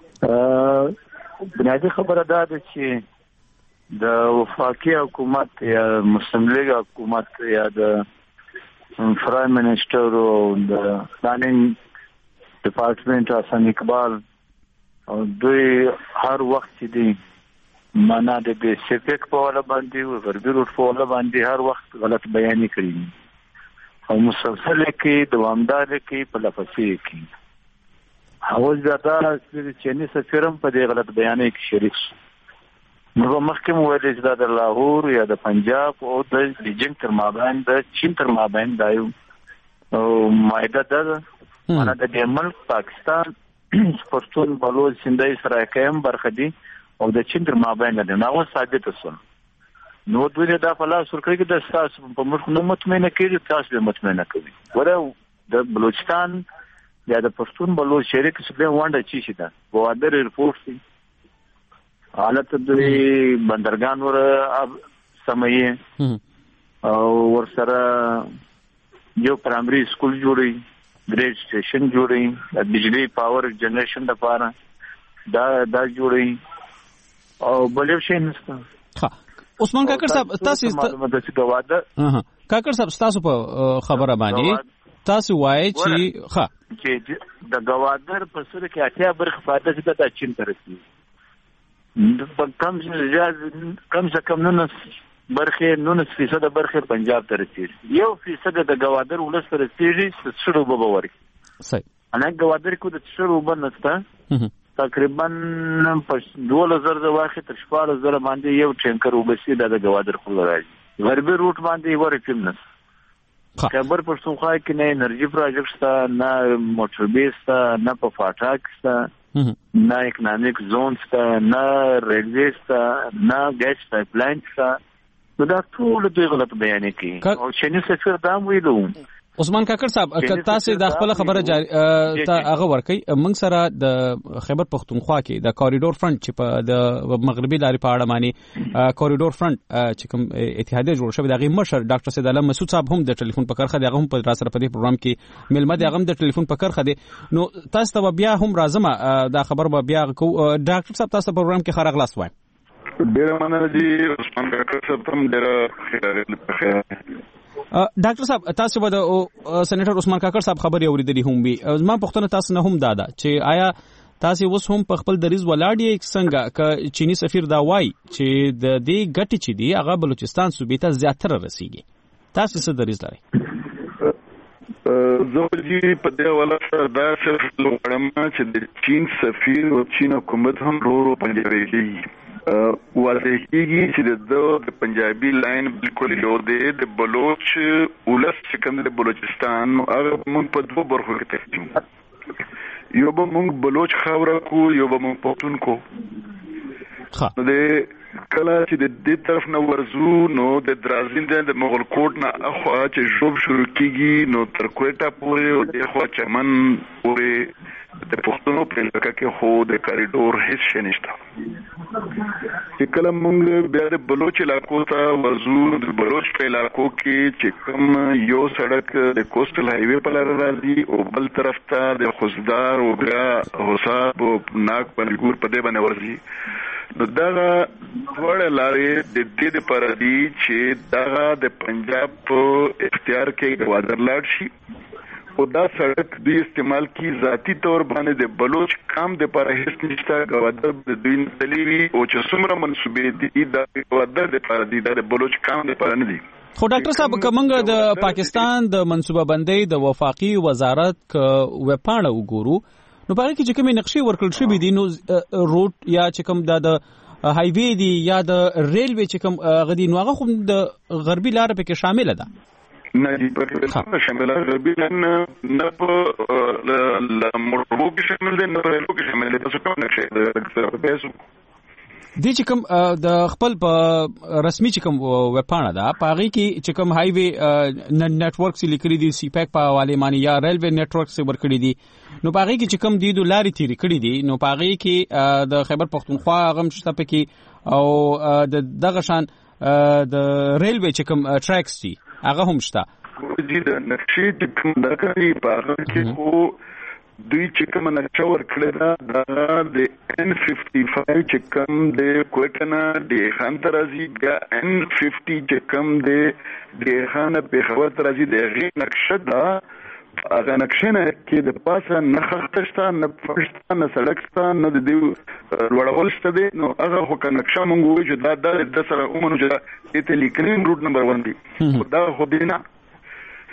وایي؟ بنیادی خبره دا ده چې د وفاقي حکومت یا مسلم لیگ حکومت یا د پرایم منسٹر او د پلانینګ ډپارټمنټ حسن اقبال او دوی هر وخت چې دی معنا د بیسیفیک په ولا باندې او غربي روټ په ولا باندې هر وخت غلط بیان کړی او مسلسل کې دوامدار کې په لفظي کې او زیاته چې چینی سفیرم په دې غلط بیانې کې شریک شو. نو مخکې مو ویل چې د لاهور یا د پنجاب او د بیجینګ تر مابین د چین تر مابین دا یو معاهده ده. معنا د دې ملک پاکستان پښتون بلوچ سندهي سرایکایم برخه دي او د چین تر مابین ده. نو ثابت وسو نو دوی دا په لاس ورکړي چې د تاسو په ملک نو مطمئنه کړي تاسو به مطمئنه کوي. ورته د بلوچستان یا د پښتون بلوچ شریک څخه وانډه چی شي دا بوادر ریپورت دي حالت د بندرګان ور سمې او ورسره یو پرایمري سکول جوړي ګریډ سټیشن جوړي د بجلی پاور جنریشن لپاره دا دا جوړي او بل یو شی نشته. ها عثمان کاکړ صاحب تاسو معلومات چې گواده ها کاکړ صاحب تاسو په خبره باندې تاسو وایي چې ها چې د گوادر په سر کې اتیا برخه فائدہ چې د چین ترسي په کم کم څه کم نو برخه نو فیصد برخه پنجاب ترسي یو فیصد د گوادر ولس ترسي شروع به وري صحیح انا گوادر کو د شروع بنسته تقریبا په دوه هزار د واخه تر شپږ هزار باندې یو ټینکر وبسي د گوادر خو راځي غربي روټ باندې ورې فیمنس خبر پښتونخوا کې نه انرژي پروجیکټ ستا نه موټر بیس ستا نه په فاټاک ستا نه اکونومیک زون ستا نه ریلوی ستا نه ګیس پایپ لاین ستا نو دا ټول دوی غلط بیانې کوي او چینی سفیر دا ویلو. عثمان کاکړ صاحب تاسو د خپل خبره جاری ته هغه ورکي موږ سره د خیبر پښتونخوا کې د کوریډور فرنٹ چې په د مغربي لارې په اړه معنی کوریډور فرنٹ چې کوم اتحادیه جوړ شوی دغه مشر ډاکټر سید علم مسعود صاحب هم د ټلیفون په کرخه دغه هم په راسره په دې پروګرام کې ملمه دغه هم د ټلیفون په کرخه دي. نو تاسو ته بیا هم راځم دا خبر به بیا کو ډاکټر صاحب تاسو په پروګرام کې خیر اغلاس وای. ډیر مننه دي عثمان کاکړ صاحب هم ډیر خیر. ډاکټر صاحب تاسو به د سېنیټر عثمان کاکړ صاحب خبري اوریدلې هم وي. ما پوښتنه تاسو نه هم دادا چې آیا تاسو اوس هم په خپل دریز ولاړی څنګه ک چینی سفیر دا وای چې د دې ګټي چې دی هغه بلوچستان صوبې ته زیاتره رسیږي تاسو څه دریز لري؟ زوجي په دې ولا دا څه لوړم چې د چین سفیر او چین حکومت هم ورو ورو پنځوي واضح کیږي چې د پنجابي لاین بالکل یو دی د بلوچ ولس چې کوم د بلوچستان هغه موږ په دوه برخو کې تقسیم یو به موږ بلوچ خاوره کو یو به موږ پښتون کو. نو د کله چې د دې طرف نه ورزو نو د درازین د مغل کوټ نه اخوا چې جوب شروع کیږي نو تر کوټه پورې او د خوا چمن پورې د پښتنو په لکه کې خو د کوریډور هیڅ شي نشته. چې کله موږ بیا د بلوچ علاقو ته ورزو د بلوچ په علاقو کې چې کوم یو سړک د کوسټل هایوي په لار راځي او بل طرف ته د خوزدار او بیا حساب او ناک پنګور په دې باندې ورځي نو دغه ټول لارې د دې لپاره دي چې دغه د پنجاب په اختیار کې گوادر لاړ شي او دا سړک دوی استعمال کی ذاتی طور باندې د بلوچ کام د لپاره هیڅ نشته. گوادر د دوی تلوي او چې څومره منسوبې دي د گوادر د لپاره دي د بلوچ کام د لپاره نه دي. خو ډاکټر صاحب کومنګ د پاکستان د منصوبه بندۍ د وفاقي وزارت ک وپاڼه وګورو نو په کې چې کومې نقشې ورکړل شوې دي نو روټ یا چې کوم د هایوي دی یا د ریلوی چې کوم غدي نو هغه خو د غربي لار په کې شامل ده نه دي په کې شامل غربي نه نه په موټرو کې شامل دي نه په ریلو کې شامل دي تاسو کوم نقشې د پیسو دي چې کوم د خپل په رسمي چې کوم وپاڼه ده په هغه کې چې کوم هایوي نت ورک سي لیکلي دي سی پیک په حواله معنی یا ریلوی نت ورک سي ورکړي دي نو په هغه کې چې کوم دي د لارې تیری کړي دي نو په هغه کې د خیبر پښتونخوا غم شته پکې او د دغه شان د ریلوی چې کوم ټریکس دي هغه هم شته دي د نقشې چې کوم دا کوي په هغه کې خو دوی چې کوم نقشه ورکړه دا د ان پنځه پنځه چې کوم د کوټنا د خان ترازی بیا ان پنځه چې کوم د د خان په خبر ترازی د غي نقشه دا هغه نقشه نه کې د پاسه نه خښتشتان نه فرشتان نه سړکستان نه د دی وړول ست دي نو هغه خو کنه نقشه مونږ وایو چې دا د سره عمر چې د لیکلین روټ نمبر ون دی دا خو دینه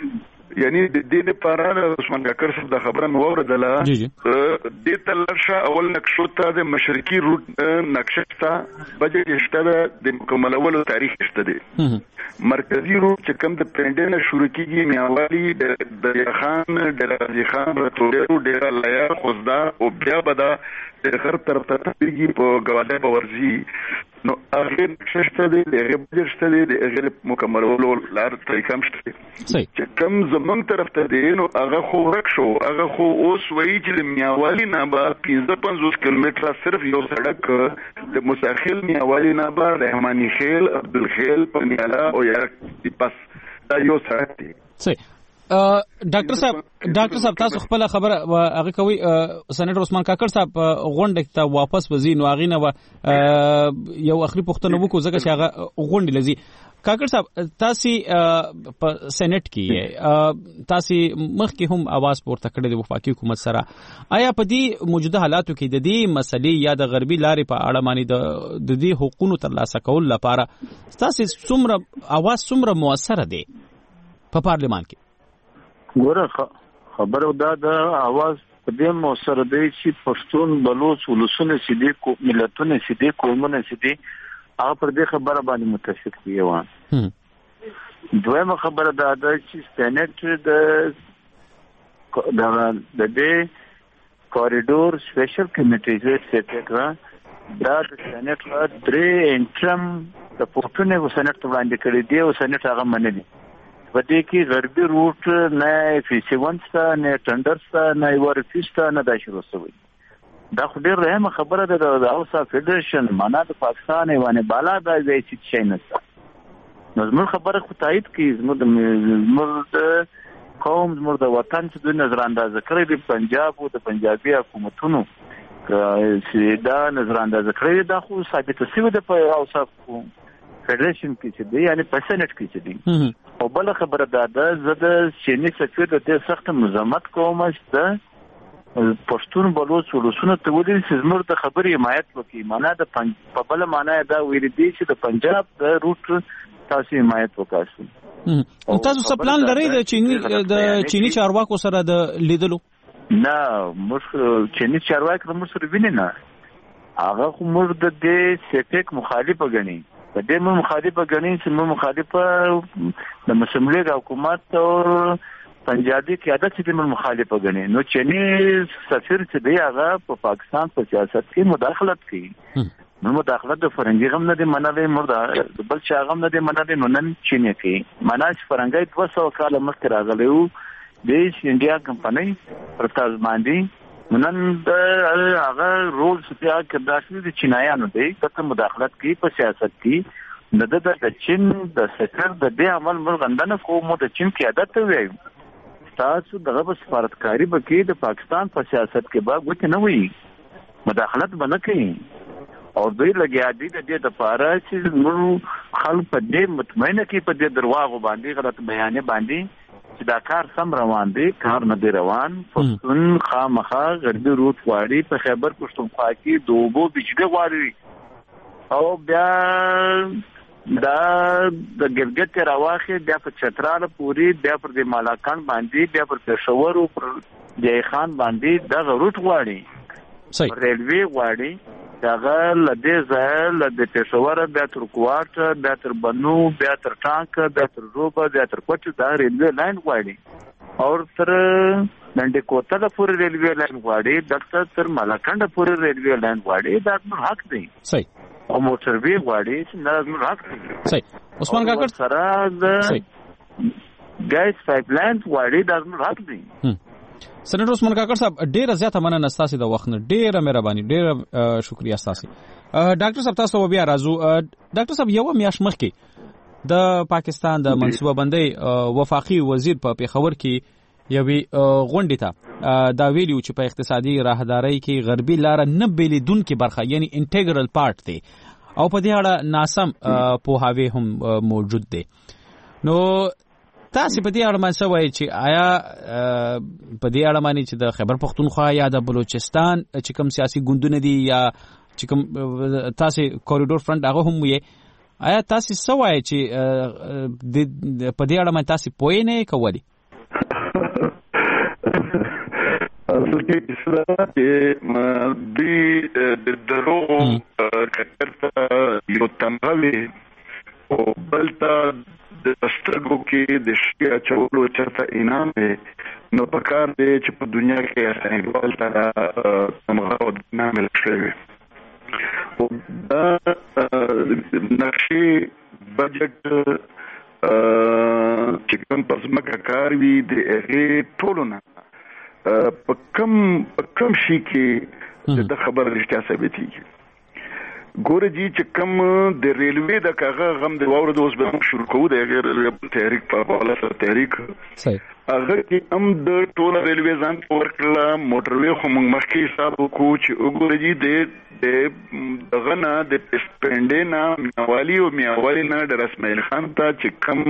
یعنی د دې لپاره عثمان کاکړ صاحب د خبره مو اوریدله د تلرشه اول نقشو ته د مشرقي روټ نقشه ته بجټ شته د مکملولو تاریخ شته دی مرکزی روټ چې کوم د پندنه شروع کیږي میاوالي د دریا خان د رازي خان رتورو ډیر لیا خوزدا او بیا بدا د هر طرف ته تیږي په غواړه باورځي نو هغه نقشه دی د هغه بجټ شته دی د هغه مکملولو لار طریقه مشته چې کوم زمونږ طرف ته دی نو هغه خو ورک شو هغه خو اوس وایي چې د میاوالي نه به پنځه پنځوس کیلومتره صرف یو سړک د مساخیل میاوالي نه به رحماني خیل عبدالخیل پنیالا او یا پس دا یو سړک دی صحیح ډاکټر صاحب ډاکټر صاحب تاسو خپل خبره هغه کوي سېنیټر عثمان کاکړ صاحب غونډه ته واپس وځي نو هغه نه یو اخري پوښتنه وکړو ځکه چې هغه غونډه لذي کاکړ صاحب تاسو په سېنیټ کې تاسو مخکې هم आवाज پورته کړی د وفاقي حکومت سره آیا په دې موجوده حالاتو کې د دې مسلې یا د غربي لارې په اړه معنی د دې حقوقو ترلاسه کول لپاره تاسو څومره आवाज څومره موثر دی په پارلمان کې ګوره خبره دا د आवाज په دې موثر دی چې پښتون بلوچ ولسونه سیدي ملتونه سیدي قومونه سیدي هغه پر دې خبره باندې متفق دي وان دویمه خبره دا ده چې سېنیټ د د دې کوریډور سپیشل کمیټې چې سېټ کړه دا د سېنیټ درې انټرم د پورتونه سېنیټ وړاندې کړی دی او سېنیټ هغه منلي په دې کې غربي روټ نه فیسیونستا نه ټندرستا نه ورفیستا نه دا شروع شوی دا خو ډېر رحمه خبره ده د اوسا فدریشن معنا د پاکستان ایوانه بالا دا ځای چې شي نه نو زموږ خبره خو تایید کوي زموږ د قوم زموږ د وطن چې د نظر اندازه کړی د پنجاب او د پنجابي حکومتونو چې دا نظر اندازه کړی دا خو ثابت شوی د اوسا فدریشن کې چې دی یعنی په سېنیټ کې چې دی او بل خبره دا ده زه د چینی سفیر د دې سخت مزاحمت کوم چې پښتون بلوچ ولسونه ته ولې چې زموږ د خبرې حمایت وکړي معنا د په بل معنا دا ویل دي چې د پنجاب د روټ تاسو حمایت وکړئ تاسو څه پلان لرئ د چینی د چینی چارواکو سره د لیدلو نه موږ چینی چارواکو موږ سره ویني نه هغه خو موږ د دې سپیک مخالفه ګڼي په دې مو مخالفه غني چې مو مخالفه د مسلمان حکومت او پنجابي قیادت چې مو مخالفه غني نو چینی سفیر چې دی هغه په پاکستان په سیاست کې مداخلت کوي نو مداخلت د فرنګي غم نه دی منلې مرده بل څه غم نه دی منلې نو نن چینی کوي معنا چې فرنګي دوه سوه کال مخکې راغلی وو د انډیا کمپنۍ پر تاسو باندې نن د هغه رول سپیا کرداشي د چینایانو دی چې مداخلت کوي په سیاست کې د د چین د سفیر د دې عمل مرغندنه کومه د چین قیادت ته وایي تاسو دغه په سفارتکاري بکې د پاکستان په سیاست کې به وته نه وي مداخلت بنه کوي او دوی لګیا دي د دې لپاره چې موږ خلک په دې مطمئنه کې په دې درواغ باندې غلط بیانې باندې چې دا کار سم روان دی کار نه دی روان پښتون خامخا غربي روټ غواړي په خیبر پښتونخوا کې دوبو بجلی غواړي او بیا دا د ګلګت راواخه بیا په چترال پوری بیا پر د مالاکان باندې بیا پر پېښور او پر جای خان باندې دا روټ غواړي صحیح ریلوي غواړي داغه لدې ځای لدې پېښور بیا تر کوټ بیا تر بنو بیا تر ټانک بیا تر روبا بیا تر کوټ دا ریلوي لاین غواړي او تر ننډ کوټه پورې ریلوي لاین غواړي دغه تر مالاکند پورې ریلوي لاین غواړي دا نو حق دی صحیح او موټر وی غواړي چې دا نو حق دی صحیح عثمان کاکړ سره د ګیس پایپ لاین غواړي دا نو حق دی سېنیټر عثمان کاکړ صاحب ډېر زیاته مننه ستاسو د وخت نه ډېر مهرباني ډېر شکریا ستاسو ډاکټر صاحب تاسو بیا راځو ډاکټر صاحب یو میاش مخکې د پاکستان د منصوبه بندۍ وفاقي وزیر په پیښور کې یوې غونډې ته دا ویلیو چې په اقتصادي راهدارۍ کې غربي لار نه بیلیدونکې برخه یعنی انټیګرل پارت دی او په دې اړه ناسم پوهاوی هم موجود دی نو تاسو په دې اړه مانڅ وایي چې آیا په دې اړه مانی چې د خیبر پختونخوا یا د بلوچستان چې کوم سیاسي ګوندونه دي یا چې کوم تاسو کوریډور فرنٹ هغه هم وي آیا تاسو څه وایي چې په دې اړه مانی تاسو پوهې نه کوي اصل کې کیسه چې د د دروغ کټر یو تنغوي او بلتا د سترګو کې د شي اچولو چرته انعام دی نو پکار دی چې په دنیا کې سنګوال تا تمغه د نام لشي او دا نقشي بجټ چې کوم پسمکه کار وی د هغه ټولونه په کم په کم شي کې د خبر رښتیا ثابتېږي. ګوره جی چې کم د ریلوی د کاغه غم د واور د اوس به شروع کوو د غیر تحریک په حواله سره تحریک صحیح هغه کې هم د ټول ریلوی ځان ورکړه موټروي خو موږ مخکې حساب وکړو چې وګوره جی د دغه نه د سپنډینا میاوالی او میاوالی نه د رسمایل خان ته چې کم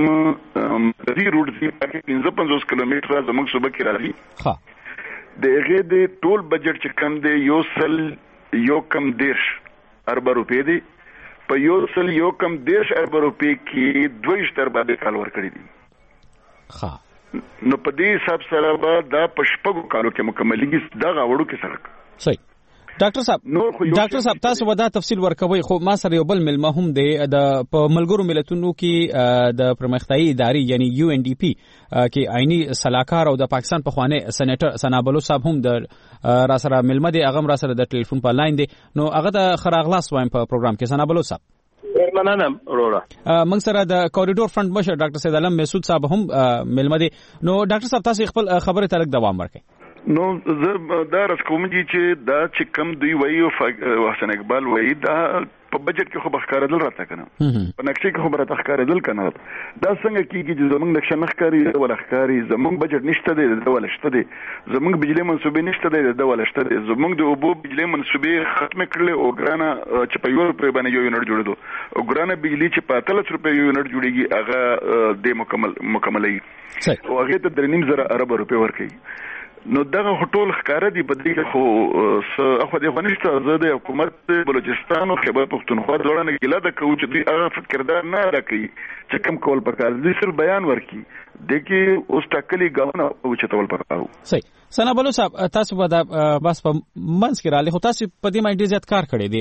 د روټ دی پکې پنځه پنځوس کیلومتره زموږ صوبه کې راځي ها د هغه د ټول بجټ چې کم دی یو سل یو کم دیش اربع روپے دی په یو سل یو کم دیش اربع روپے کې دویش تر باندې کال ور کړی دي ها نو په دې حساب سره به دا پشپغو کالو کې مکملېږي دا غوړو کې سره صحیح. ډاکټر صاحب ډاکټر صاحب تاسو ودا تفصیل ورکوي خو ما سره یو بل ملما هم دی د په ملګرو ملتونو کې د پرمختیايي ادارې یعنی یو ان ډي پی کې عیني صلاحکار او د پاکستان په خوانه سېنیټر سنابلو صاحب هم د را سره ملما دی هغه را سره د ټلیفون په لاین دی نو هغه د خراغلاس وایم په پروګرام کې سنابلو صاحب مننه وروره موږ سره د کوریډور فرنٹ مشر ډاکټر سید علم مسعود صاحب هم ملما دی نو ډاکټر صاحب تاسو خپل خبره تلک دوام ورکړئ. نو زه دا رس کوم چې دا چې کم دوی وایي او حسن اقبال وایي دا په بجټ کې خو بخکارېدل راته کنه په نقشې کې خو راته ښکارېدل کنه دا څنګه کیږي چې زمونږ نقشه نه ښکاري ولا ښکاري زمونږ بجټ نشته دی د ولا شته دی زمونږ بجلی منسوبې نشته دی د ولا شته دی زمونږ د اوبو بجلی منسوبې ختم کړل او ګرانه چې په یو روپې باندې یو یونټ جوړېدو او ګرانه بجلی چې په اتلس روپې یو یونټ جوړېږي هغه د مکمل مکملې او هغه ته درې نیم زره ارب روپې ورکړي. نو دغه هټول ښکارا دی په دې خو اخو د افغانستان زه د حکومت بلوچستان او خیبر پختونخوا دواړه نه ګیله د کوم چې دوی هغه فکردار نه راکړي چې کم کول پکار دي سر بیان ورکړي د کې اوس ټاکلي غاونه او چتول پکاو. صحیح. سنابلو صاحب تاسو په بس په منځ کې رااله خو تاسو په دې باندې زیات کار کړی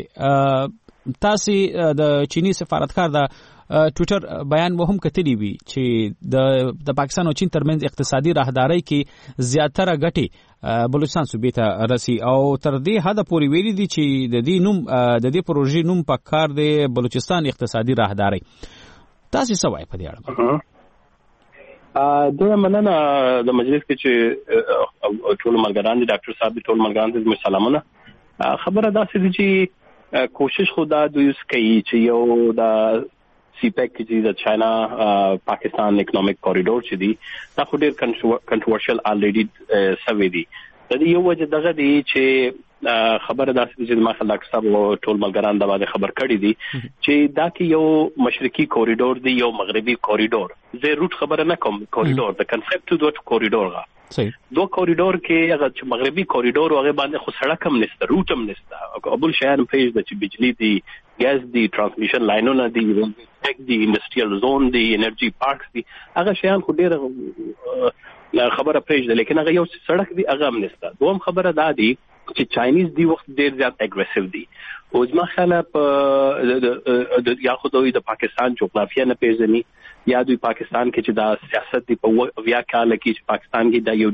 دی تاسو د چینی سفارتکار د ټویټر بیان مو هم کتلی وی چې د د پاکستان او چین ترمنځ اقتصادي راهداري کې زیاتره ګټي بلوچستان صوبې ته رسی او تر دې حد پورې ویلي دي چې د دې نوم د دې پروژې نوم په کار دی بلوچستان اقتصادي راهداري. تاسو څه وایي په دې اړه؟ ا د مننه د مجلس کې چې ټول ملګران دي ډاکټر صاحب ټول ملګران دي سلامونه خبره دا چې چې کوشش خدا دوی کوي چې یو د سی پیک چې د چاینا پاکستان اکونومیک کوریډور چې دی دا خو ډیر کنټروورشل الریډي سوي دی د یو وجه دغه دی چې خبره داسې چې ما خلک صاحب ټول ملګران د باندې خبر کړی دي چې دا کې یو مشرقي کوریډور دی یو مغربي کوریډور زه روټ خبره نه کوم کوریډور د کنسپټ د کوریډور غا صحیح دو کوریډور کې هغه چې مغربي کوریډور هغه باندې خو سړک هم نشته روټ هم نشته ابل شهر پیج د چې بجلی دی ګاز دی ترانسمیشن لاینونه دی ټیک دی انډستریال زون دی انرژي پارکس دی هغه شیان خو ډیر خبره پیج ده لیکن هغه یو سړک دی هغه هم نشته. دوم خبره دا دی چې چاینیز دی وخت ډیر زیات اګریسیو دی او ځما خاله په یا خو دوی د پاکستان جغرافیه نه پیژني یا دوی پاکستان کې چې دا سیاست دی په ویا کال کې چې پاکستان کې دا یو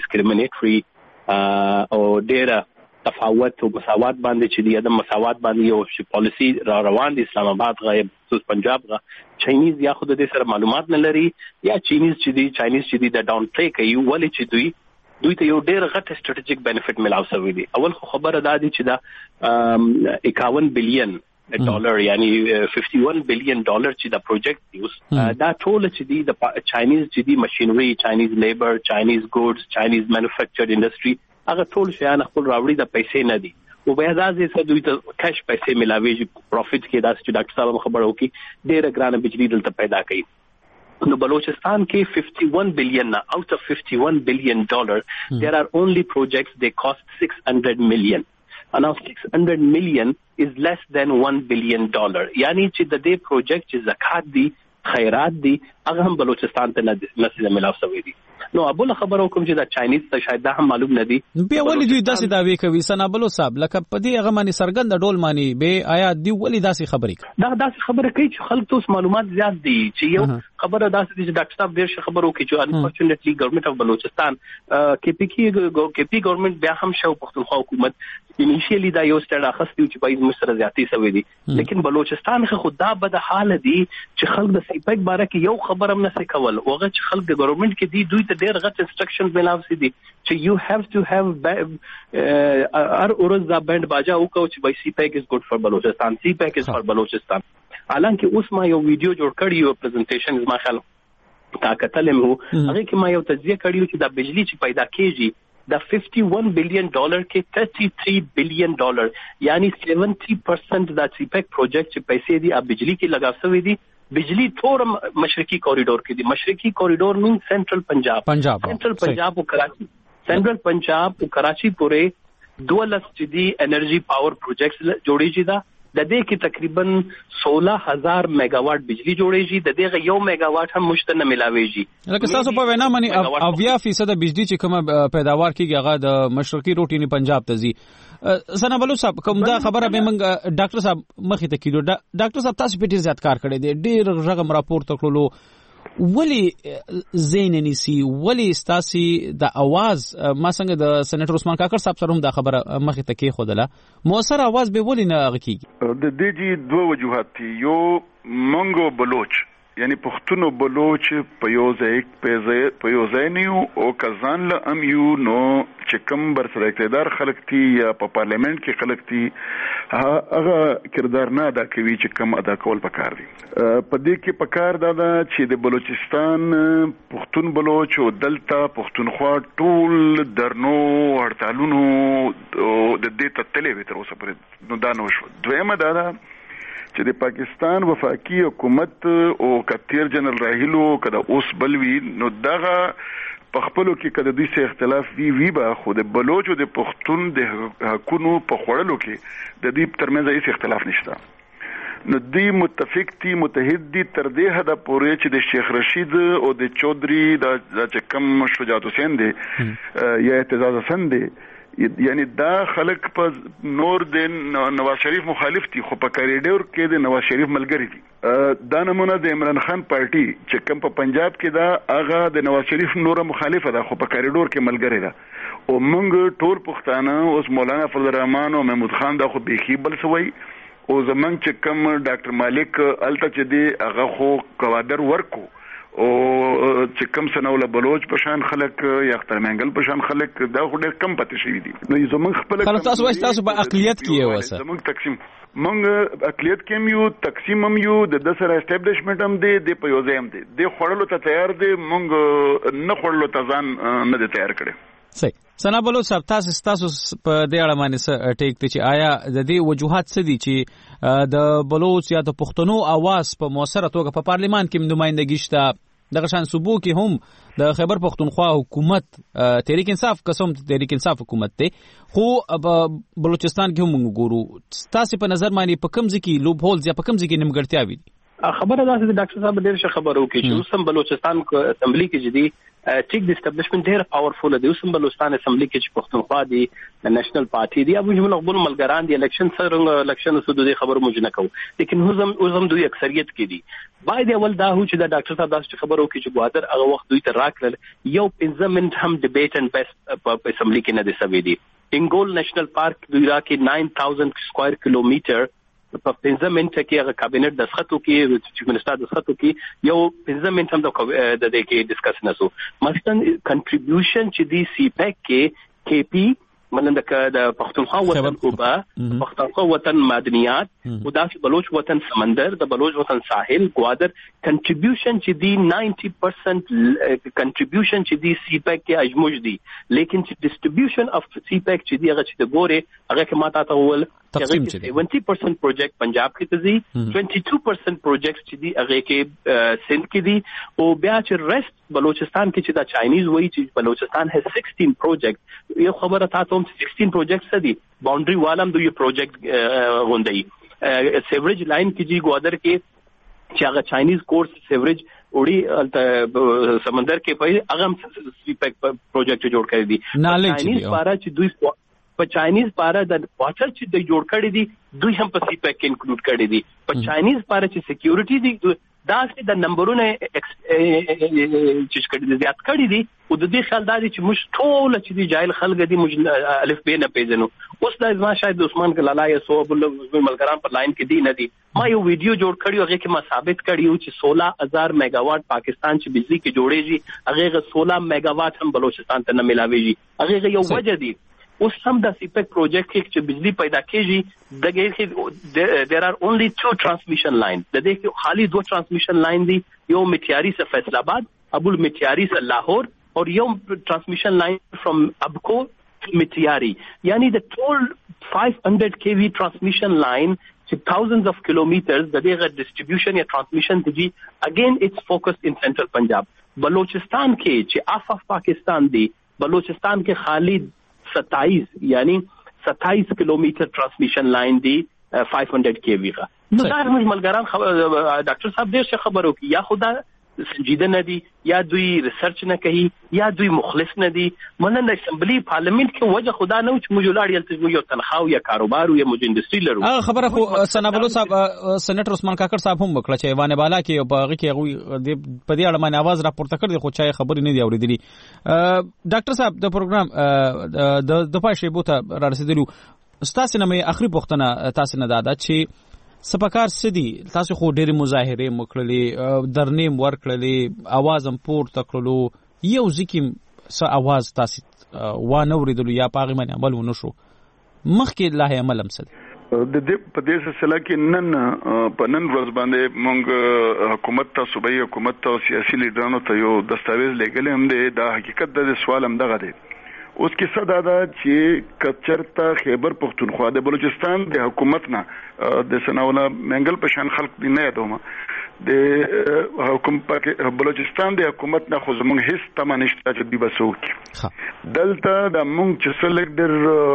ډیسکریمینیټري او ډیر تفاوت او مساوات باندې چې دی د مساوات باندې یو پالیسی را روان دي اسلام آباد غایب سوس پنجاب غا چاینیز یا خود دې سره معلومات نه لري یا چاینیز چې دی چاینیز چې دی د ډاون پلی کوي ولې چې دوی دوی ته یو ډیر غټ سټریټیجیک بینیفټ ملاو شوی دی. اول خو خبره دا دی چې دا اکاون بلین ډالر یعنی fifty-one billion ډالر چې دا پروجیکټ دی اوس دا ټول چې دی د چاینیز چې دی ماشينري چاینیز لیبر چاینیز ګوډز چاینیز مینوفیکچرډ انډستری هغه ټول شیان خپل راوړي د پیسې نه دي او بیا دا چې دوی ته کیش پیسې ملاويږي پروفیټ کې دا چې ډاکټر صاحب خبرو کې ډیر ګرانه بجلی دلته پیدا کړي. نو بلوچستان کې fifty-one billion now out of fifty-one billion dollar hmm. there are only projects they cost six hundred million and now six hundred million is less than one billion dollar yani چې د دې پروجیکټ چې زکات دی خیرات دي هغه هم بلوچستان ته نه ملاو شوی دي. نو ابل خبرو کوم چې دا چاینیز ته شاید دا هم معلوم نه دي. بیا ولې دوی داسې دعوی کوي سنابلو صاحب لکه په دې هغه باندې سرګند ډول مانی به آیا دی ولې داسې خبرې کوي؟ دا داسې خبره کوي چې خلک ته معلومات زیات دي چې یو خبره داسې دي چې ډاکټر صاحب ډېر خبرو کوي چې انفورچونټلی ګورنمنت اف بلوچستان کې پی کې کې پی ګورنمنت بیا هم شو پښتونخوا حکومت انیشیلی دا یو سټډ اخستي چې په مصر زیاتی سوي دي لیکن بلوچستان خو خدا بد حال دي چې خلک د سیپک باره کې یو خبر هم نه کول اوغه چې خلک د ګورنمنت کې دي دوی ته ډېر غټ انسټرکشن ملاو سي دي چې یو هاف ټو هاف ار اورز بند باجا او کو چې بای سیپک از ګډ فار بلوچستان سیپک از فار بلوچستان حالانکه اوس ما یو ویډیو جوړ کړی یو پریزنټیشن ما خیال طاقت له مو هغه کې ما یو تجزیه کړی چې د بجلی چې پیدا کیږي دا fifty-one billion ډالر کې thirty-three billion ډالر یعنی seventy percent دا سیپک پروجیکٹ چې پیسې دي اب بجلی کې لگا سوي دي بجلی تھوڑا مشرقی کوریڈور کی دی مشرقی کوریڈور مین سینٹرل پنجاب پنجاب سینٹرل پنجاب و کراچی سینٹرل پنجاب و کراچی پورې دولس چې دی انرژي پاور پروجیکټس جوړی شي دا د دې کې تقریبا solar هزار میگاواټ بجلی جوړیږي د دې یو میگاواټ هم مشته نه ملاويږي لکه تاسو په وینا باندې اویا فیصد بجلی چې کومه پیداوار کیږي هغه د مشرقي روټینی پنجاب ته ځي. سنابلو صاحب کوم دا خبره به موږ ډاکټر صاحب مخې ته کیدو ډاکټر صاحب تاسو په ډیر زیات کار کړی دی ډیر رقم راپور تکلو ولی زین نیسی ولی استاسي د اواز ما څنګه د سېنیټر عثمان کاکړ صاحب سره هم دا خبره مخې ته کې خودله موثر اواز به ولی نه غکیږي د دې جی دوه وجوهات دي یو منګو بلوچ یعنی پښتون بلوچ په یو ځای په یو ځای نیو او کزان له ام یو نو چې کوم بر سره اقتدار خلک تي یا په پارلیمنت کې خلک تي هغه کردار نه ادا کوي چې کوم ادا کول پکار دي. په دې کې پکار دا چې د بلوچستان پښتون بلوچ او دلته پښتونخوا ټول درنو هړتالونو د دې ته تلې وتر اوسه پر نو دا نو شو. دویمه دا ده چې د پاکستان وفاقي حکومت او کتیر جنرال راهیلو کده اوس بلوي نو دغه په خپلو کې کده دوی سره اختلاف وی وی به خو د بلوچ او د پښتون د حقونو په خوړلو کې د دې ترمنځ هیڅ اختلاف نشته. نو دوی متفق دي متحد دي تر دې حد پورې چې د شیخ رشید او د چودري د چې کم شجاعت حسین دي یا اعتزاز حسن دي یعنی دا خلق په نور د نواز شریف مخالف دي خو په کریډور کې د نواز شریف ملګری دي. دا نمونه د عمران خان پارټي چې کوم په پنجاب کې دا هغه د نواز شریف نور مخالفه ده خو په کریډور کې ملګری ده او موږ ټول پښتانه اوس مولانا فضل الرحمن او محمود خان دا خو بيخي بل سوي او زمنګ چې کوم ډاکټر مالک الته چې دی هغه خو کوادر ورکو او چې کم سنول بلوچ په شان خلک یا اختر منګل په شان خلک دا خو ډېر کم پاتې شوی دي. نو زمون خپل خلاص تاسو وایي تاسو په اقلیت کې یو وسه زمون تقسیم مونږ اقلیت کې یو تقسیم هم یو د دسره اسټابلیشمنت هم دی د په یو ځای هم دی د خړلو ته تیار دی مونږ نه خړلو ته ځان نه دی تیار کړی. صحیح. سنابلو صاحب تاسو تاسو په دې اړه باندې ټیک ته چې آیا د دې وجوهات څه دي چې د بلوچ یا د پښتنو आवाज په موثره توګه په پارلیمان کې نمائندګي شته دغه شان صوبو کې هم د خیبر پختونخوا حکومت تحریک انصاف قسم تحریک انصاف حکومت ته خو بلوچستان کې هم ګورو تاسو په نظر باندې په کوم ځکه لوب هولز یا په کوم ځکه نیمګړتیا وي خبره ده چې ډاکټر صاحب ډېر ښه خبرو کوي چې اوس هم بلوچستان کو اسمبلی کې جدي ټیک د اسټابلیشمنت ډېر پاورفل دی اوس هم بلوچستان اسمبلی کې چې پښتونخوا دی نېشنل پارټي دی ابو جمل خپل ملګران دی الیکشن سره الیکشن سود دی خبر موږ نه کوو لیکن اوس هم اوس هم دوی اکثریت کې دي باید اول دا هو چې دا ډاکټر صاحب داسې خبرو کوي چې بوادر هغه وخت دوی ته راکړل یو پنځه منټ هم ډیبیټ ان بیسټ په اسمبلی کې نه دی سوي دي انګول نېشنل پارک دوی راکې nine thousand سکوير کیلومتر په پنځه منټه کې هغه کابینټ د سختو کې چیف منسٹر د سختو کې یو پنځه منټه هم د د کې ډیسکس نه سو مثلا کنټریبیوشن چې دی سی پیک کې کې پی ملنده د پښتونخوا وطن کوبا پښتونخوا وطن معدنیات او د بلوچ وطن سمندر د بلوچ وطن ساحل گوادر کنټریبیوشن چې دی ninety percent کنټریبیوشن چې دی سی پیک کې اجموج دی لیکن چې ډیسټریبیوشن اف سی پیک چې دی هغه چې د ګوره هغه کې ماته ته ول seventy percent پروجیکټ پنجاب کې ته دي twenty-two percent پروجیکټ چې دی هغه کې سند کې دي او بیا چې ریسټ بلوچستان کې چې دا چاینیز وایي چې بلوچستان has sixteen پروجیکټ یو خبره تاسو sixteen پروجیکټس دي باونډري والم دوی پروجیکټ غونډي سیوریج لاین کې جی گوادر کې چې هغه چاینیز کورس سیوریج وړي سمندر کې په هغه سی پیک پروجیکټ جوړ کړی دي چاینیز پارا چې دوی په چاینیز پارا د واټر چې دوی جوړ کړی دي دوی هم په سی پیک کې انکلوډ کړی دي په چاینیز پارا چې سکیورټي دي دا چې د نمبرونه چې کړي دي زیات کړي دي او د دې خیال داري چې موږ ټول چې دي جاهل خلک دي موږ الف ب نه پیژنو اوس دا ما شاید عثمان کلالا یا صوب ملګران په لاین کې دي نه دي ما یو ویډیو جوړ کړی هغه کې ما ثابت کړی چې सोलह हज़ार میگاواټ پاکستان چې بجلی کې جوړېږي هغه सोलह میگاواټ هم بلوچستان ته نه ملاويږي هغه یو وجه دي اوس هم د سیپیک پروجیکټ کې چې بجلی پیدا کیږي دغه کې there are only two transmission lines د دې کې خالی دو transmission line دي یو متیاری سے فیصل آباد ابو المتیاری سے لاہور اور یو transmission line from ابکو متیاری یعنی the total five hundred k v transmission line to thousands of kilometers د دې distribution یا transmission دي again it's focused in central Punjab بلوچستان کې چې آف آف پاکستان دی بلوچستان کې خالی ستائیس یعنی ستائیس کلومیٹر ٹرانسمیشن لائن دی five hundred k v کا نو دا موږ ملګران ډاکټر صاحب ډېر څه خبرو کی یا خدا سنجیده نه دي یا دوی ریسرچ نه کوي یا دوی مخلص نه دي منن اسمبلی پارلیمنت کې وجه خدا نه چې موږ لاړ یلته یو تنخواو یا کاروبار یا موږ انډستری لرو هغه خبره خو سنابلو صاحب سېنیټر عثمان کاکړ صاحب هم وکړه چې ایوان بالا کې په هغه کې هغه په دې اړه باندې आवाज راپورته کړ خو چا خبرې نه دی اوریدلې ډاکټر صاحب د پروګرام د د پښې بوته را رسیدلو ستاسو نه مې اخري پوښتنه تاسو نه دادا چې سپکار سدي تاسو خو ډېر مظاهره مکړلې درنیم ورکړلې आवाज هم پورته کړلو یو ځکه څه आवाज تاسو و نه اوریدلو یا پاغي باندې عمل ونه شو مخکې لا عمل هم سد د دې په دې سلسله کې نن په نن ورځ باندې موږ حکومت ته صوبایي حکومت ته سیاسي لیډرانو ته یو دستاویز لګل هم دی دا حقیقت د سوال هم دغه دی اوس کې صدا دا چې کچرتا خیبر پختونخوا د بلوچستان د حکومت نه د سناوله منګل پشان خلق دی نه یادوم د حکومت بلوچستان د حکومت نه خو زموږ هیڅ تمه نشته چې دی بسوک دلته د موږ چې سلیکټر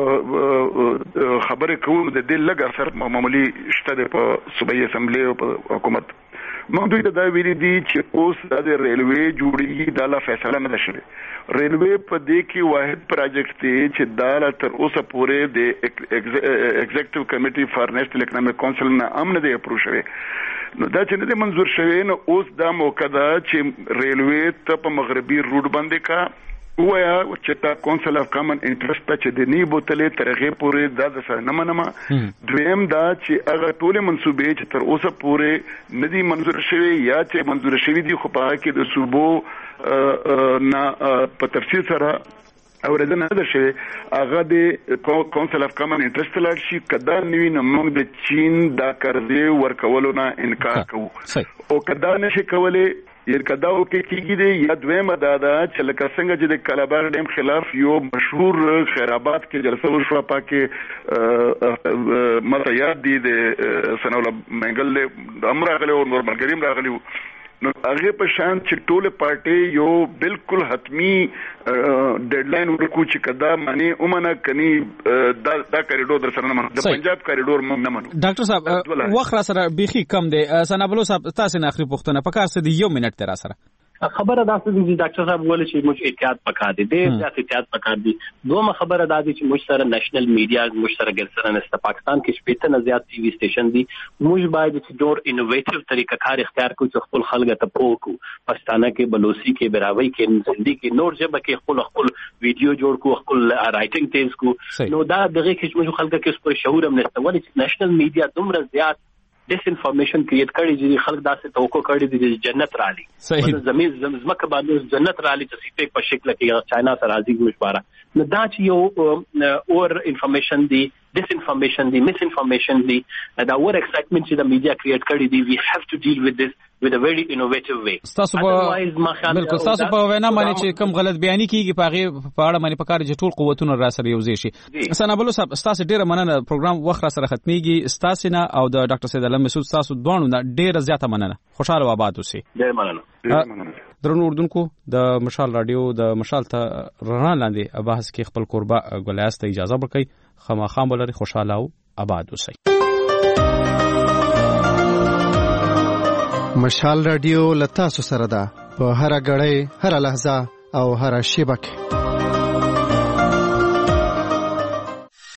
خبره کوو د دې لګ اثر معمولی شته په صوبایي اسمبلی او په حکومت موږ دوی ته دا ویلي دي چې اوس د ریلوي جوړیږي دا لا فیصله نه ده شوې ریلوي په دې کې واحد پروجیکټ دی چې دا تر اوسه پورې د ایگزیکټیو کمیټي فار نیشنل اکونومیک کونسل نه امن دی اپروو شوی نو دا چې نه دی منظور شوی نو اوس دا موقع ده چې ریلوي ته په مغربي روټ باندې کا ویا چې تا کونسل اف کامن انټرست چې د نی بوتلې ترغه پورې دا د سره نه منما دویم دا چې هغه ټول منسوبې چې تر اوسه پورې ندي منظور شوی یا چې منظور شوی دي خو په کې د صوبو نه په تفصیل سره اوریدنه نه شي هغه د کونسل اف کامن انټرست لاړ شي کدا نوی نه موږ د چین دا قرضې ورکولو نه انکار کوو او کدا نشي کولای یل کداو کې کیږي دی یا دویمه دا دا چې لکه څنګه چې د کلابار ډیم خلاف یو مشهور خیراباد کې جلسه وشوه پاکه مته یاد دي د سناوله منګل له امر غلي او نورمال کریم راغلی نو هغه په شان چې ټوله پارټي یو بالکل حتمی ډیډلاین ورکو چې کدا معنی اومنه کني دا دا کریډور در سره نه منو د پنجاب کریډور مونږ نه منو ډاکټر صاحب وخت را سره بيخي کم دی سنابلو صاحب تاسو نه اخري پوښتنه پکار څه دی یو منټ تر سره خبره دا چې ډاکټر صاحب ولې چې موږ احتیاط پکار دي ډېر زیات احتیاط پکار دي دومره خبره دا دي چې موږ سره نېشنل میډیا موږ سره ګرځنه نشته پاکستان کې شپږ نه زیات ټي وي سټیشن دي موږ باید چې ډور انوویټیو طریقه کار اختیار کړو چې خپل خلک ته پوکو پښتانه کې بلوچي کې براوي کې سندي کې نور ژبه کې خپل خپل ویډیو جوړ کو خپل رائټینګ تیز کو نو دا دغه کې موږ خلک کې سپور شعور هم نشته ولې چې نېشنل میډیا دومره زیات ډیس انفارمیشن کریټ کړي چې خلک داسې توقع کړي دي چې جنت رالي زمين زمکه باندې جنت رالي چې سیپیک په شکل کې چاینا سره راځي مشواره نو دا چې یو اور انفارمیشن دی ډیس انفارمیشن دی مس انفارمیشن دی دا اور ایکسایټمنت چې د میډیا کریټ کړي دي وی هاف ټو ډیل وذ ذس with a very innovative way تاسو په بالکل تاسو په وینا باندې چې کوم غلط بیانې کیږي په هغه په اړه باندې پکاره چې ټول قوتونه را سره یوځي شي سنابلو صاحب تاسو ډیره مننه پروګرام وخت را سره ختميږي تاسو نه او د ډاکټر سید علم مسعود تاسو دوه نه ډیره زیاته مننه خوشاله و آباد اوسئ ډیره مننه درنو اردوونکو د مشال رادیو د مشال ته رڼا لاندې بحث کې خپل قربا ګلیاس ته اجازه ورکړئ خامخام ولري خوشاله او آباد اوسئ مشال رادیو لتا سره ده په هر غړې هر لحظه او هر شیبه کې